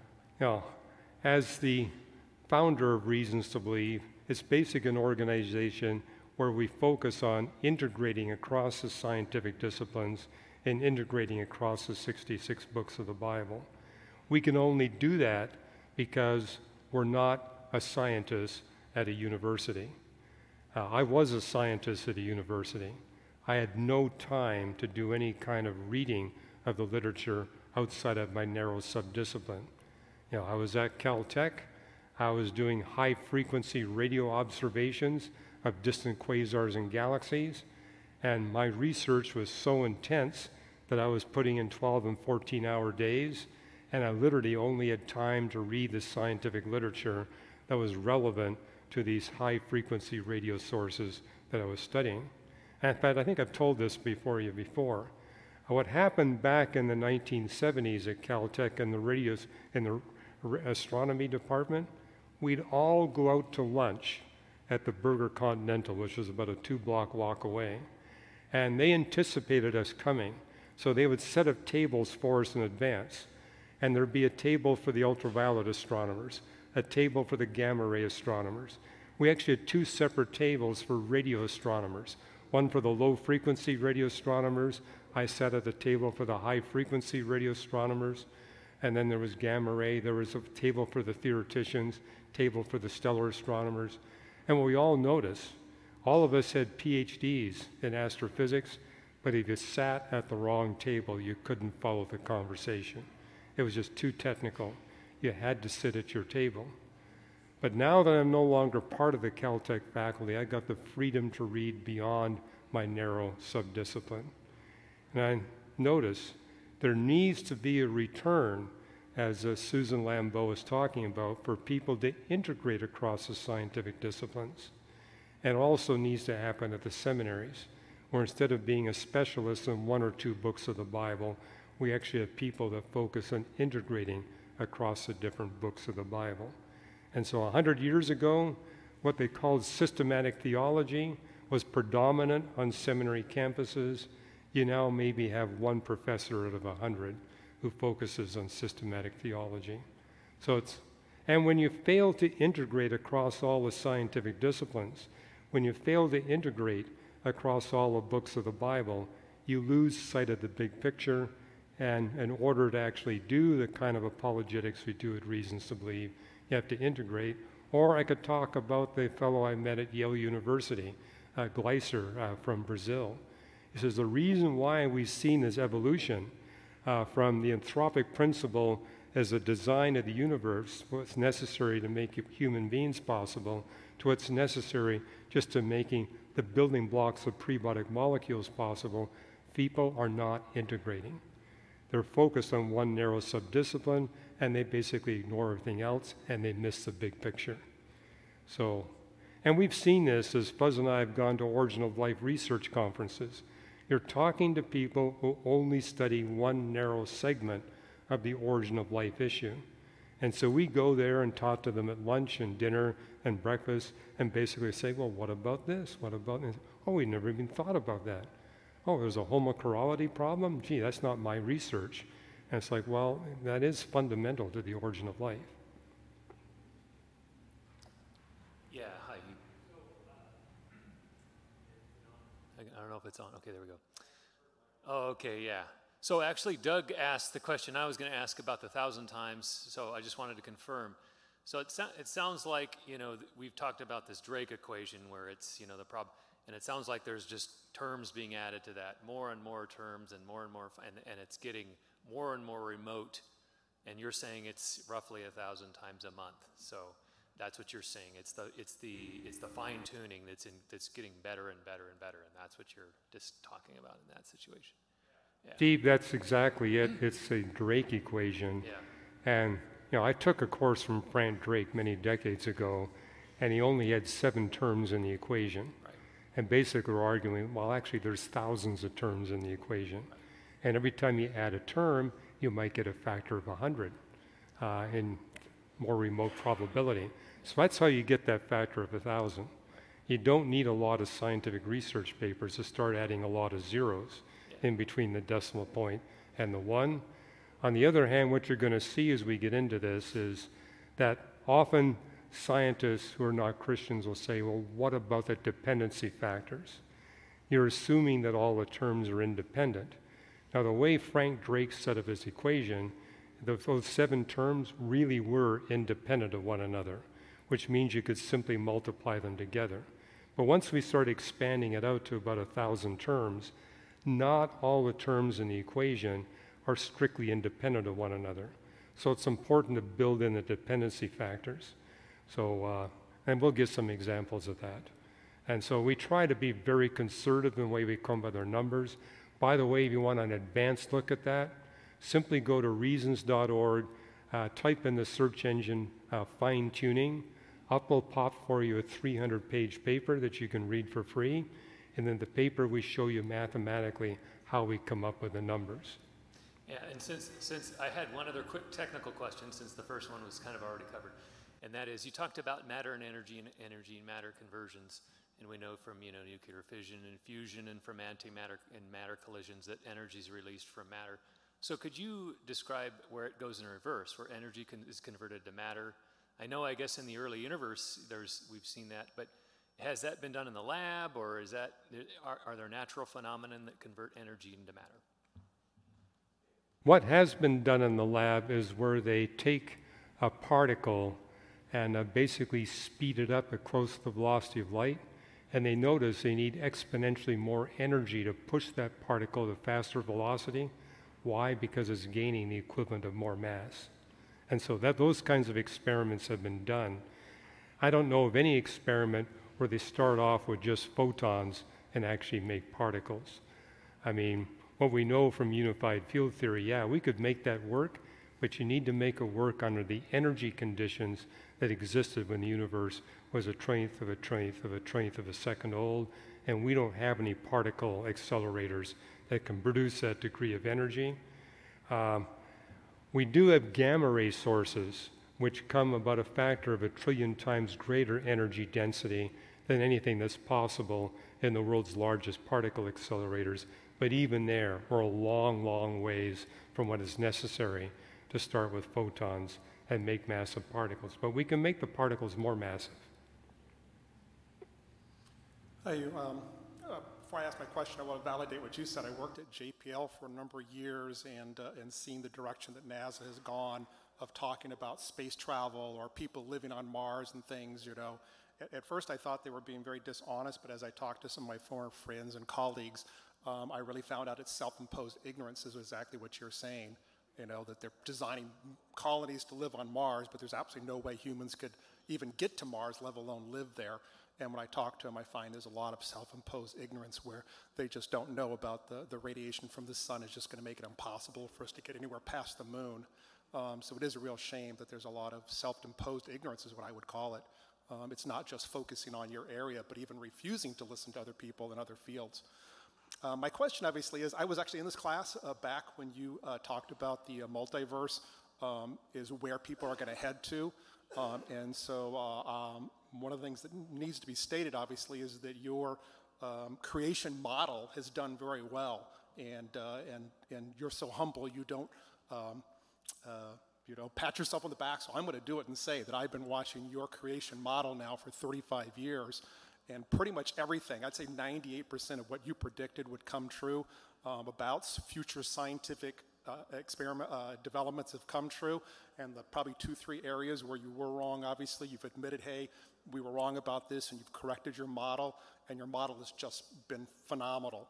as the founder of Reasons to Believe, it's basically an organization where we focus on integrating across the scientific disciplines and integrating across the 66 books of the Bible. We can only do that because we're not a scientist at a university. I was a scientist at a university. I had no time to do any kind of reading of the literature outside of my narrow subdiscipline. I was at Caltech. I was doing high-frequency radio observations of distant quasars and galaxies, and my research was so intense that I was putting in 12 and 14-hour days, and I literally only had time to read the scientific literature that was relevant to these high-frequency radio sources that I was studying. And in fact, I think I've told this before. What happened back in the 1970s at Caltech in the astronomy department, we'd all go out to lunch at the Burger Continental, which was about a 2-block walk away. And they anticipated us coming, so they would set up tables for us in advance. And there'd be a table for the ultraviolet astronomers, a table for the gamma ray astronomers. We actually had 2 separate tables for radio astronomers, one for the low-frequency radio astronomers. I sat at the table for the high-frequency radio astronomers. And then there was gamma ray. There was a table for the theoreticians, table for the stellar astronomers. And what we all noticed, all of us had PhDs in astrophysics, but if you sat at the wrong table, you couldn't follow the conversation. It was just too technical. You had to sit at your table. But now that I'm no longer part of the Caltech faculty, I got the freedom to read beyond my narrow subdiscipline. And I notice there needs to be a return, as Susan Lambeau is talking about, for people to integrate across the scientific disciplines. And it also needs to happen at the seminaries, where instead of being a specialist in 1 or 2 books of the Bible, we actually have people that focus on integrating across the different books of the Bible. And so 100 years ago, what they called systematic theology was predominant on seminary campuses. You now maybe have 1 professor out of 100 who focuses on systematic theology. And when you fail to integrate across all the scientific disciplines, when you fail to integrate across all the books of the Bible, you lose sight of the big picture. And in order to actually do the kind of apologetics we do at Reasons to Believe, you have to integrate. Or I could talk about the fellow I met at Yale University, Gleiser from Brazil. He says the reason why we've seen this evolution from the anthropic principle as a design of the universe, what's necessary to make human beings possible, to what's necessary just to making the building blocks of prebiotic molecules possible, people are not integrating. They're focused on 1 narrow subdiscipline, and they basically ignore everything else, and they miss the big picture. And we've seen this as Fuzz and I have gone to Origin of Life research conferences. You're talking to people who only study 1 narrow segment of the origin of life issue. And so we go there and talk to them at lunch and dinner and breakfast and basically say, well, what about this? What about this? Oh, we never even thought about that. Oh, there's a homochirality problem? Gee, that's not my research. And it's like, well, that is fundamental to the origin of life. Yeah, hi. I don't know if it's on. Okay, there we go. Oh, okay, yeah. So actually, Doug asked the question I was going to ask about the 1,000 times, so I just wanted to confirm. So it sounds like, we've talked about this Drake equation where it's, the problem. And it sounds like there's just terms being added to that, more and more terms and more, and it's getting more and more remote. And you're saying it's roughly 1,000 times a month. So that's what you're saying. It's the fine tuning that's getting better and better and better, and that's what you're just talking about in that situation. Yeah. Steve, that's exactly it. It's a Drake equation. Yeah. And I took a course from Frank Drake many decades ago, and he only had 7 terms in the equation. Right. And basically we're arguing, well, actually there's thousands of terms in the equation. Right. And every time you add a term, you might get a factor of 100 in more remote probability. So that's how you get that factor of 1,000. You don't need a lot of scientific research papers to start adding a lot of zeros in between the decimal point and the 1. On the other hand, what you're going to see as we get into this is that often scientists who are not Christians will say, well, what about the dependency factors? You're assuming that all the terms are independent. Now, the way Frank Drake set up his equation, those 7 terms really were independent of one another, which means you could simply multiply them together. But once we start expanding it out to about 1,000 terms, not all the terms in the equation are strictly independent of one another. So it's important to build in the dependency factors. So, and we'll give some examples of that. And so we try to be very conservative in the way we come up with our numbers. By the way, if you want an advanced look at that, simply go to reasons.org, type in the search engine fine-tuning. Up will pop for you a 300-page paper that you can read for free. And then the paper, we show you mathematically how we come up with the numbers. Yeah, and since I had one other quick technical question, since the first one was kind of already covered, and that is, you talked about matter and energy and matter conversions, and we know from nuclear fission and fusion and from antimatter and matter collisions that energy is released from matter. So could you describe where it goes in reverse, where energy is converted to matter? I know, I guess in the early universe, we've seen that, but has that been done in the lab, or are there natural phenomena that convert energy into matter? What has been done in the lab is where they take a particle and basically speed it up at close to the velocity of light, and they notice they need exponentially more energy to push that particle to faster velocity. Why? Because it's gaining the equivalent of more mass. And so those kinds of experiments have been done. I don't know of any experiment where they start off with just photons and actually make particles. I mean, what we know from unified field theory, yeah, we could make that work, but you need to make it work under the energy conditions that existed when the universe was a trillionth of a trillionth of a trillionth of a second old, and we don't have any particle accelerators that can produce that degree of energy. We do have gamma ray sources, which come about a factor of 1 trillion times greater energy density than anything that's possible in the world's largest particle accelerators. But even there, we're a long, long ways from what is necessary to start with photons and make massive particles. But we can make the particles more massive. Hey, before I ask my question, I want to validate what you said. I worked at JPL for a number of years and seen the direction that NASA has gone of talking about space travel or people living on Mars and things, At first I thought they were being very dishonest, but as I talked to some of my former friends and colleagues, I really found out it's self-imposed ignorance is exactly what you're saying, that they're designing colonies to live on Mars, but there's absolutely no way humans could even get to Mars, let alone live there. And when I talk to them, I find there's a lot of self-imposed ignorance where they just don't know about the radiation from the sun is just going to make it impossible for us to get anywhere past the moon. So it is a real shame that there's a lot of self-imposed ignorance is what I would call it. It's not just focusing on your area, but even refusing to listen to other people in other fields. My question obviously is, I was actually in this class back when you talked about the multiverse is where people are going to head to. And so one of the things that needs to be stated obviously is that your creation model has done very well. And you're so humble you don't pat yourself on the back. So I'm going to do it and say that I've been watching your creation model now for 35 years. And pretty much everything, I'd say 98% of what you predicted would come true about future scientific developments have come true, and the probably 2-3 areas where you were wrong. Obviously, you've admitted, hey, we were wrong about this, and you've corrected your model, and your model has just been phenomenal.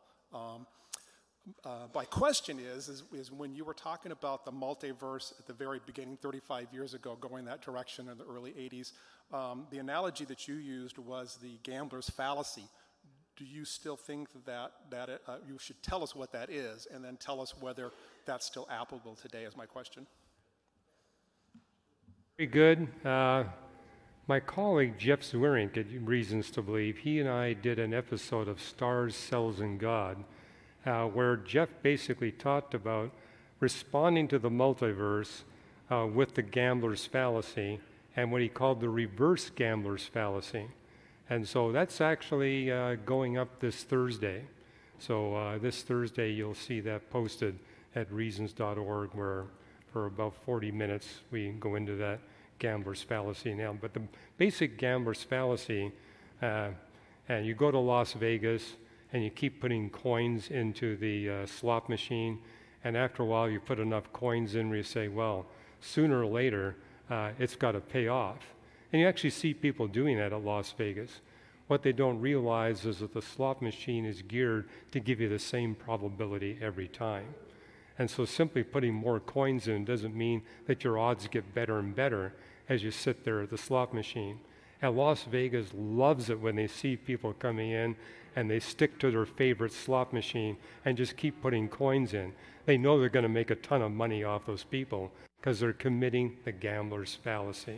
My question is when you were talking about the multiverse at the very beginning, 35 years ago, going that direction in the early 80s, the analogy that you used was the gambler's fallacy. Do you still think that you should tell us what that is, and then tell us whether that's still applicable today, is my question. Very good. My colleague Jeff Zweerink at Reasons to Believe, he and I did an episode of Stars, Cells, and God, where Jeff basically talked about responding to the multiverse with the gambler's fallacy and what he called the reverse gambler's fallacy. And so that's actually going up this Thursday. So this Thursday you'll see that posted at reasons.org, where for about 40 minutes we go into that gambler's fallacy now. But the basic gambler's fallacy, and you go to Las Vegas and you keep putting coins into the slot machine, and after a while you put enough coins in where you say, well, sooner or later it's got to pay off. And you actually see people doing that at Las Vegas. What they don't realize is that the slot machine is geared to give you the same probability every time. And so simply putting more coins in doesn't mean that your odds get better and better as you sit there at the slot machine. And Las Vegas loves it when they see people coming in and they stick to their favorite slot machine and just keep putting coins in. They know they're going to make a ton of money off those people because they're committing the gambler's fallacy.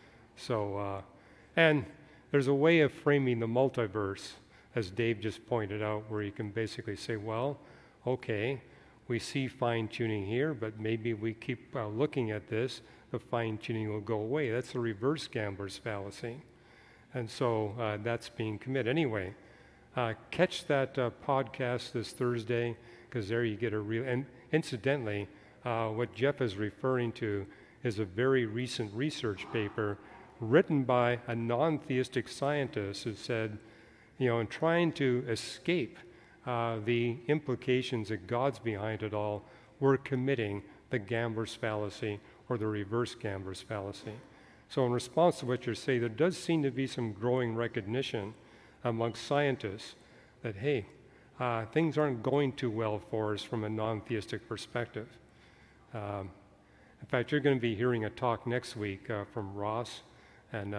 So, and there's a way of framing the multiverse, as Dave just pointed out, where you can basically say, well, okay, we see fine-tuning here, but maybe we keep looking at this, the fine-tuning will go away. That's the reverse gambler's fallacy. And so that's being committed. Anyway, catch that podcast this Thursday, because there you get a real, and incidentally, what Jeff is referring to is a very recent research paper written by a non-theistic scientist who said, you know, in trying to escape the implications that God's behind it all, we're committing the gambler's fallacy or the reverse gambler's fallacy. So in response to what you're saying, there does seem to be some growing recognition amongst scientists that, hey, things aren't going too well for us from a non-theistic perspective. In fact, you're going to be hearing a talk next week from Ross and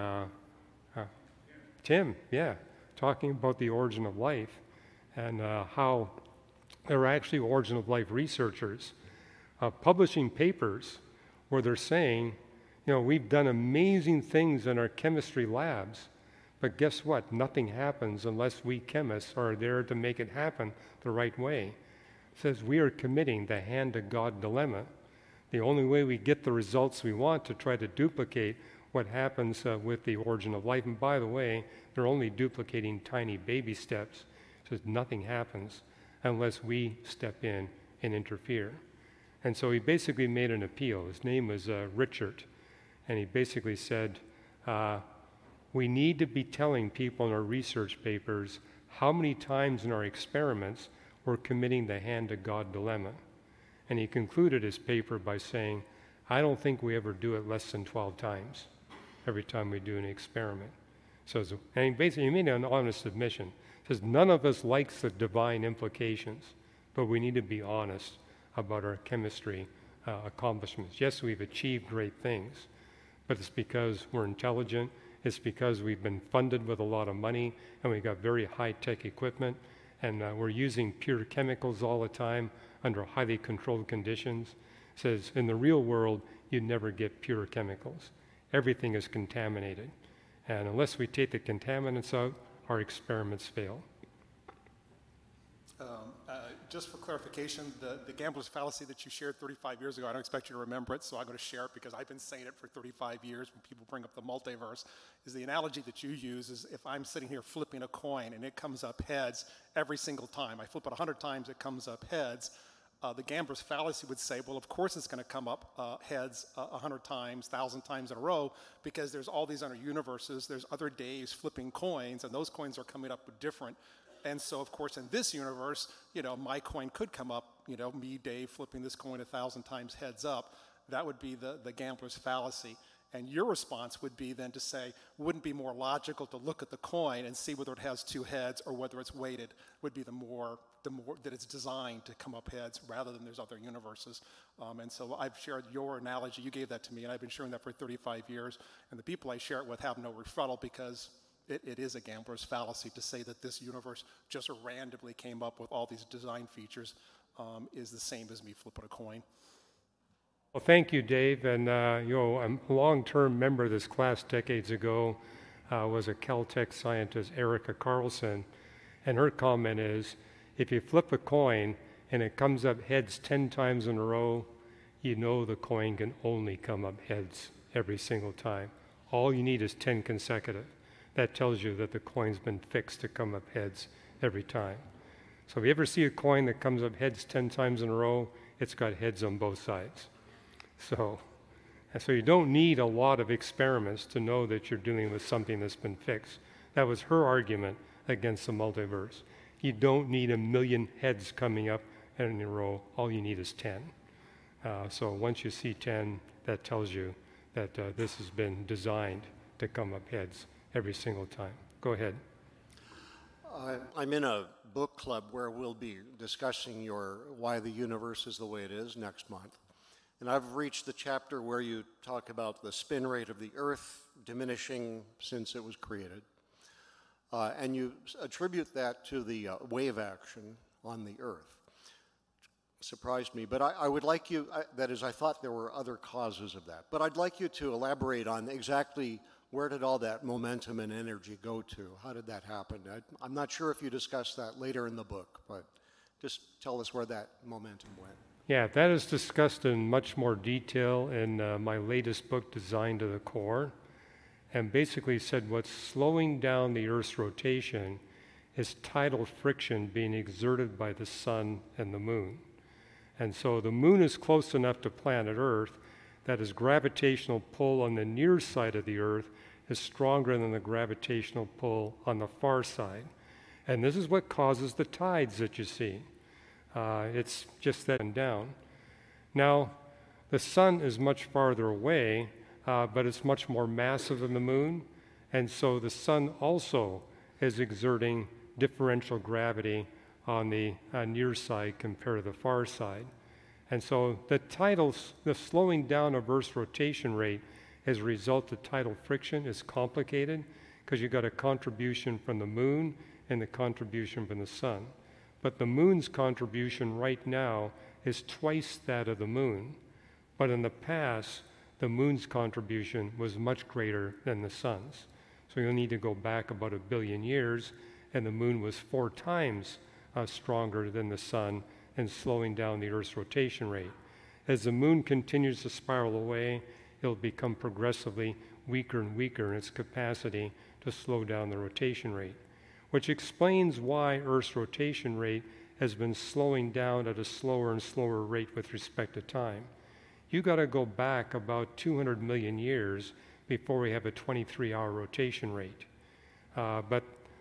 Tim, talking about the origin of life and how they're actually origin of life researchers publishing papers where they're saying, you know, we've done amazing things in our chemistry labs, but guess what? Nothing happens unless we chemists are there to make it happen the right way. It says we are committing the hand-to-God dilemma. The only way we get the results we want to try to duplicate what happens with the origin of life. And by the way, they're only duplicating tiny baby steps. It says nothing happens unless we step in and interfere. And so he basically made an appeal. His name was Richard. And he basically said, we need to be telling people in our research papers how many times in our experiments we're committing the hand-to-God dilemma. And he concluded his paper by saying, I don't think we ever do it less than 12 times every time we do an experiment. So, and he basically made an honest admission. He says, none of us likes the divine implications, but we need to be honest about our chemistry accomplishments. Yes, we've achieved great things, but it's because we're intelligent. It's because we've been funded with a lot of money, and we've got very high-tech equipment, and we're using pure chemicals all the time under highly controlled conditions. It says, in the real world, you never get pure chemicals. Everything is contaminated. And unless we take the contaminants out, our experiments fail. Just for clarification, the gambler's fallacy that you shared 35 years ago, I don't expect you to remember it, so I'm going to share it because I've been saying it for 35 years when people bring up the multiverse, is the analogy that you use is if I'm sitting here flipping a coin and it comes up heads every single time. I flip it 100 times, it comes up heads. The gambler's fallacy would say, well, of course it's going to come up heads 100 times, 1,000 times in a row, because there's all these other universes, there's other days flipping coins, and those coins are coming up with different And so, of course, in this universe, my coin could come up, me, Dave, flipping this coin 1,000 times heads up. That would be the gambler's fallacy. And your response would be then to say, wouldn't it be more logical to look at the coin and see whether it has 2 heads or whether it's weighted, would be the more that it's designed to come up heads rather than there's other universes. And so I've shared your analogy, you gave that to me, and I've been sharing that for 35 years. And the people I share it with have no rebuttal because it is a gambler's fallacy to say that this universe just randomly came up with all these design features is the same as me flipping a coin. Well, thank you, Dave. And I'm a long-term member of this class decades ago, was a Caltech scientist, Erica Carlson, and her comment is, if you flip a coin and it comes up heads 10 times in a row, you know the coin can only come up heads every single time. All you need is 10 consecutive. That tells you that the coin's been fixed to come up heads every time. So if you ever see a coin that comes up heads 10 times in a row, it's got heads on both sides. So you don't need a lot of experiments to know that you're dealing with something that's been fixed. That was her argument against the multiverse. You don't need 1 million heads coming up in a row. All you need is 10. So once you see 10, that tells you that this has been designed to come up heads every single time. Go ahead. I'm in a book club where we'll be discussing why the universe is the way it is next month. And I've reached the chapter where you talk about the spin rate of the Earth diminishing since it was created. And you attribute that to the wave action on the Earth. Surprised me, but I would like you, that is, I thought there were other causes of that. But I'd like you to elaborate on exactly where did all that momentum and energy go to? How did that happen? I'm not sure if you discussed that later in the book, but just tell us where that momentum went. Yeah, that is discussed in much more detail in my latest book, Design to the Core, and basically said what's slowing down the Earth's rotation is tidal friction being exerted by the sun and the moon. And so the moon is close enough to planet Earth that its gravitational pull on the near side of the Earth is stronger than the gravitational pull on the far side. And this is what causes the tides that you see. It's just that and down. Now, the sun is much farther away, but it's much more massive than the moon, and so the sun also is exerting differential gravity on the near side compared to the far side. And so the slowing down of Earth's rotation rate as a result of tidal friction is complicated because you've got a contribution from the moon and the contribution from the sun. But the moon's contribution right now is twice that of the moon. But in the past, the moon's contribution was much greater than the sun's. So you'll need to go back about 1 billion years, and the moon was 4 times stronger than the sun in slowing down the Earth's rotation rate. As the moon continues to spiral away, it'll become progressively weaker and weaker in its capacity to slow down the rotation rate, which explains why Earth's rotation rate has been slowing down at a slower and slower rate with respect to time. You got to go back about 200 million years before we have a 23-hour rotation rate. But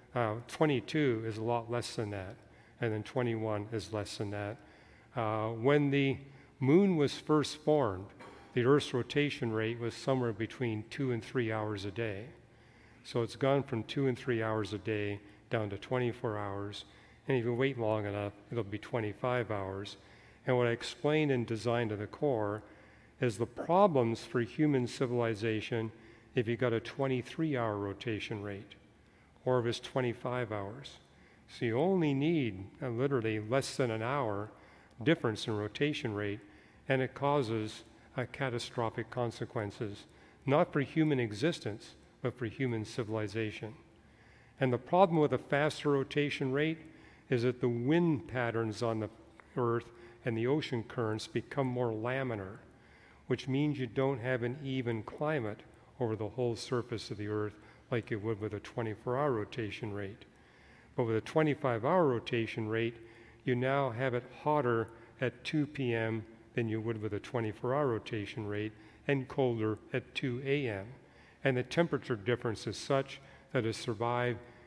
22 is a lot less than that, and then 21 is less than that. When the moon was first formed, the Earth's rotation rate was somewhere between 2 and 3 hours a day. So it's gone from 2 and 3 hours a day down to 24 hours, and if you wait long enough, it'll be 25 hours. And what I explained in Design to the Core is the problems for human civilization if you got a 23-hour rotation rate, or if it's 25 hours. So you only need literally less than an hour difference in rotation rate, and it causes catastrophic consequences, not for human existence, but for human civilization. And the problem with a faster rotation rate is that the wind patterns on the Earth and the ocean currents become more laminar, which means you don't have an even climate over the whole surface of the Earth like you would with a 24-hour rotation rate. But with a 25-hour rotation rate, you now have it hotter at 2 p.m. than you would with a 24-hour rotation rate, and colder at 2 a.m. And the temperature difference is such that to survive,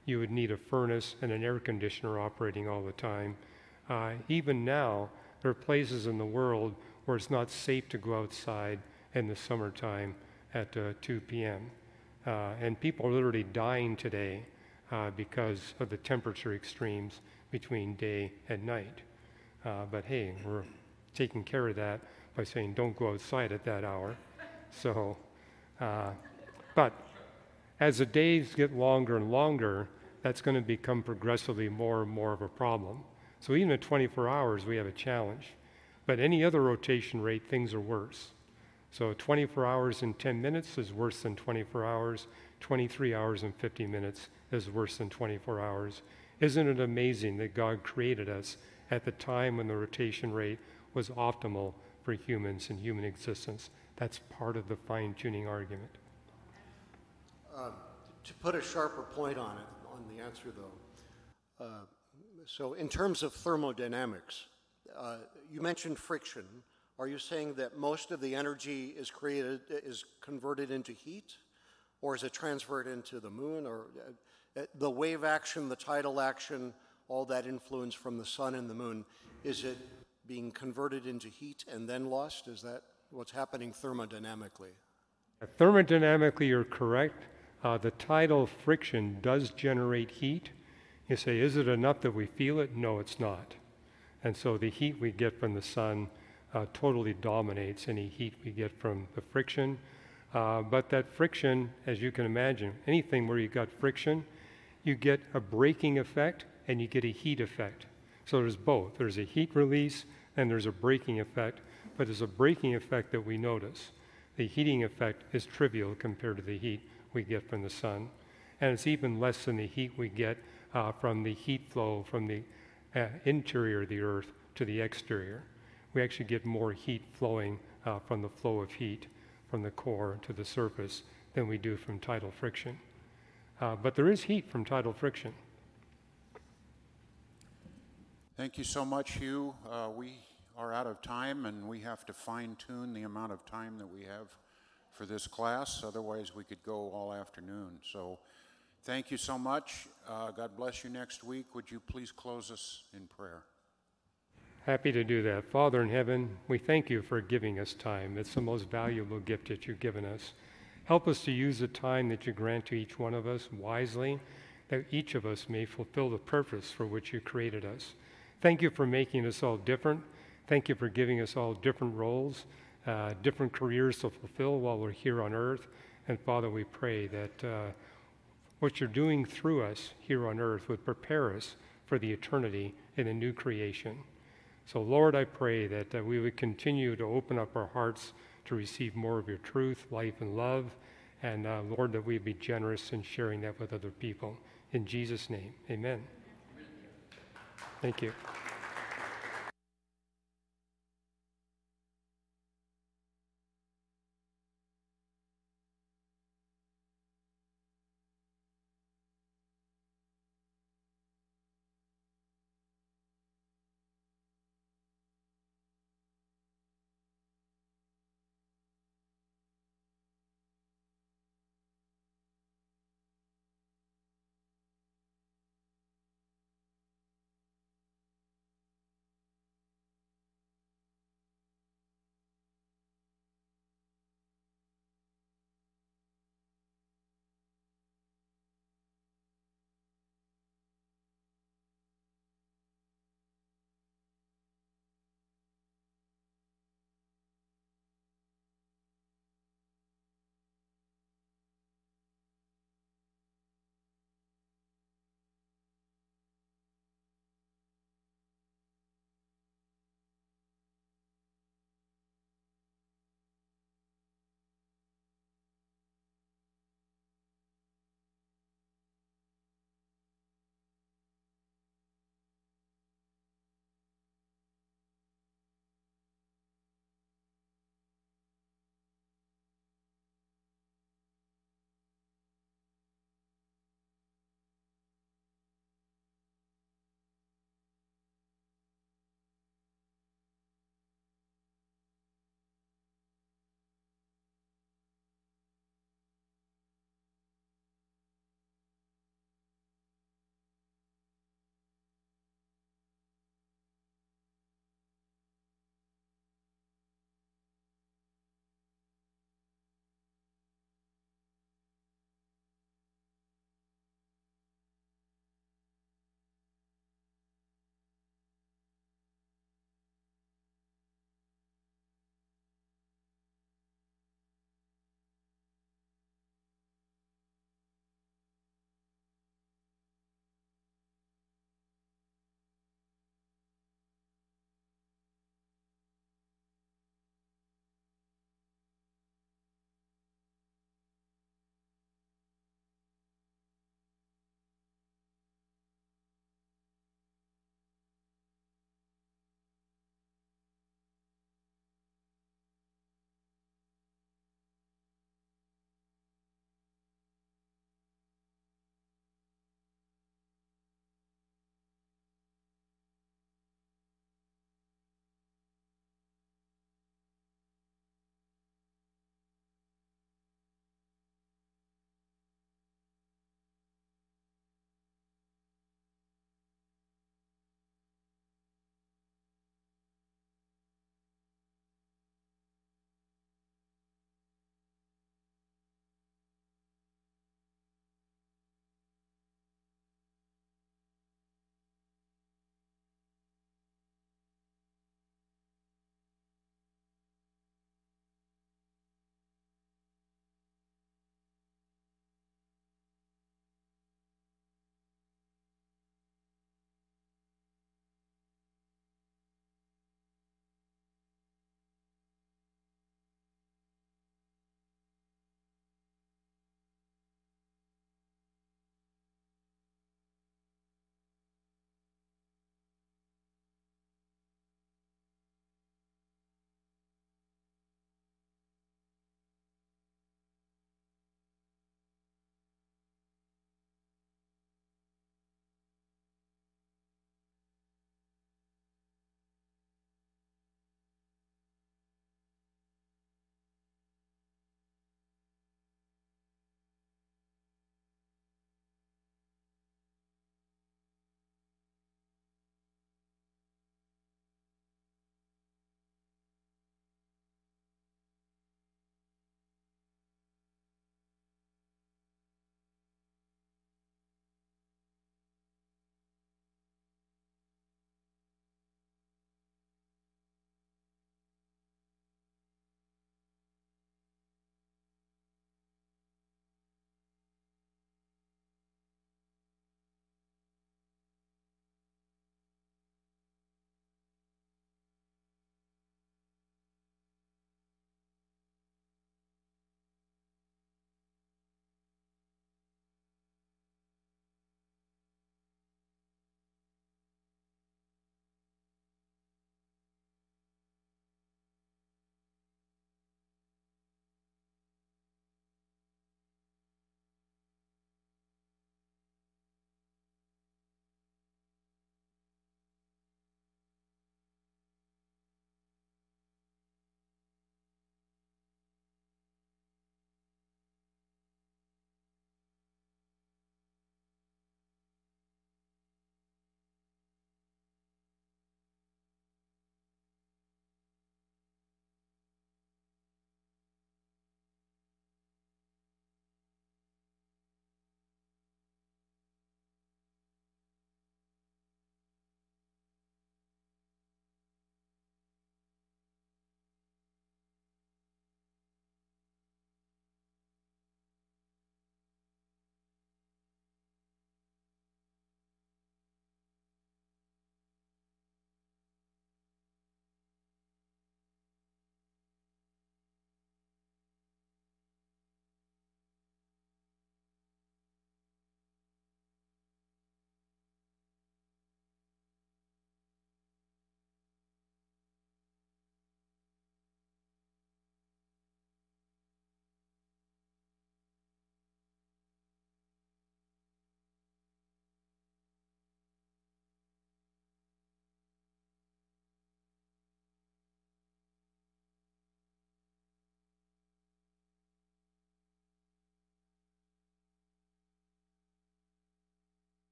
you would need a furnace and an air conditioner operating all the time. Even now, there are places in the world where it's not safe to go outside in the summertime at 2 p.m. And people are literally dying today because of the temperature extremes between day and night. But hey, we're taking care of that by saying don't go outside at that hour. So, but as the days get longer and longer, that's going to become progressively more and more of a problem. So even at 24 hours, we have a challenge. But any other rotation rate, things are worse. So 24 hours and 10 minutes is worse than 24 hours. 23 hours and 50 minutes is worse than 24 hours. Isn't it amazing that God created us at the time when the rotation rate was optimal for humans and human existence? That's part of the fine-tuning argument. To put a sharper point on it, on the answer though, so in terms of thermodynamics, you mentioned friction. Are you saying that most of the energy is converted into heat, or is it transferred into the moon, or the wave action, the tidal action, all that influence from the sun and the moon, is it being converted into heat and then lost? Is that what's happening thermodynamically? Thermodynamically, you're correct. The tidal friction does generate heat. You say, is it enough that we feel it? No, it's not. And so the heat we get from the sun totally dominates any heat we get from the friction. But that friction, as you can imagine, anything where you've got friction, you get a braking effect and you get a heat effect. So there's both. There's a heat release and there's a braking effect, but there's a braking effect that we notice. The heating effect is trivial compared to the heat we get from the sun. And it's even less than the heat we get from the heat flow from the interior of the Earth to the exterior. We actually get more heat flowing from the flow of heat from the core to the surface than we do from tidal friction. But there is heat from tidal friction. Thank you so much, Hugh. We are out of time, and we have to fine-tune the amount of time that we have for this class. Otherwise, we could go all afternoon. So thank you so much. God bless you next week. Would you please close us in prayer? Happy to do that. Father in heaven, we thank you for giving us time. It's the most valuable gift that you've given us. Help us to use the time that you grant to each one of us wisely, that each of us may fulfill the purpose for which you created us. Thank you for making us all different. Thank you for giving us all different roles, different careers to fulfill while we're here on earth. And Father, we pray that what you're doing through us here on earth would prepare us for the eternity in a new creation. So Lord, I pray that we would continue to open up our hearts to receive more of your truth, life, and love. And Lord, that we'd be generous in sharing that with other people. In Jesus' name, amen. Thank you.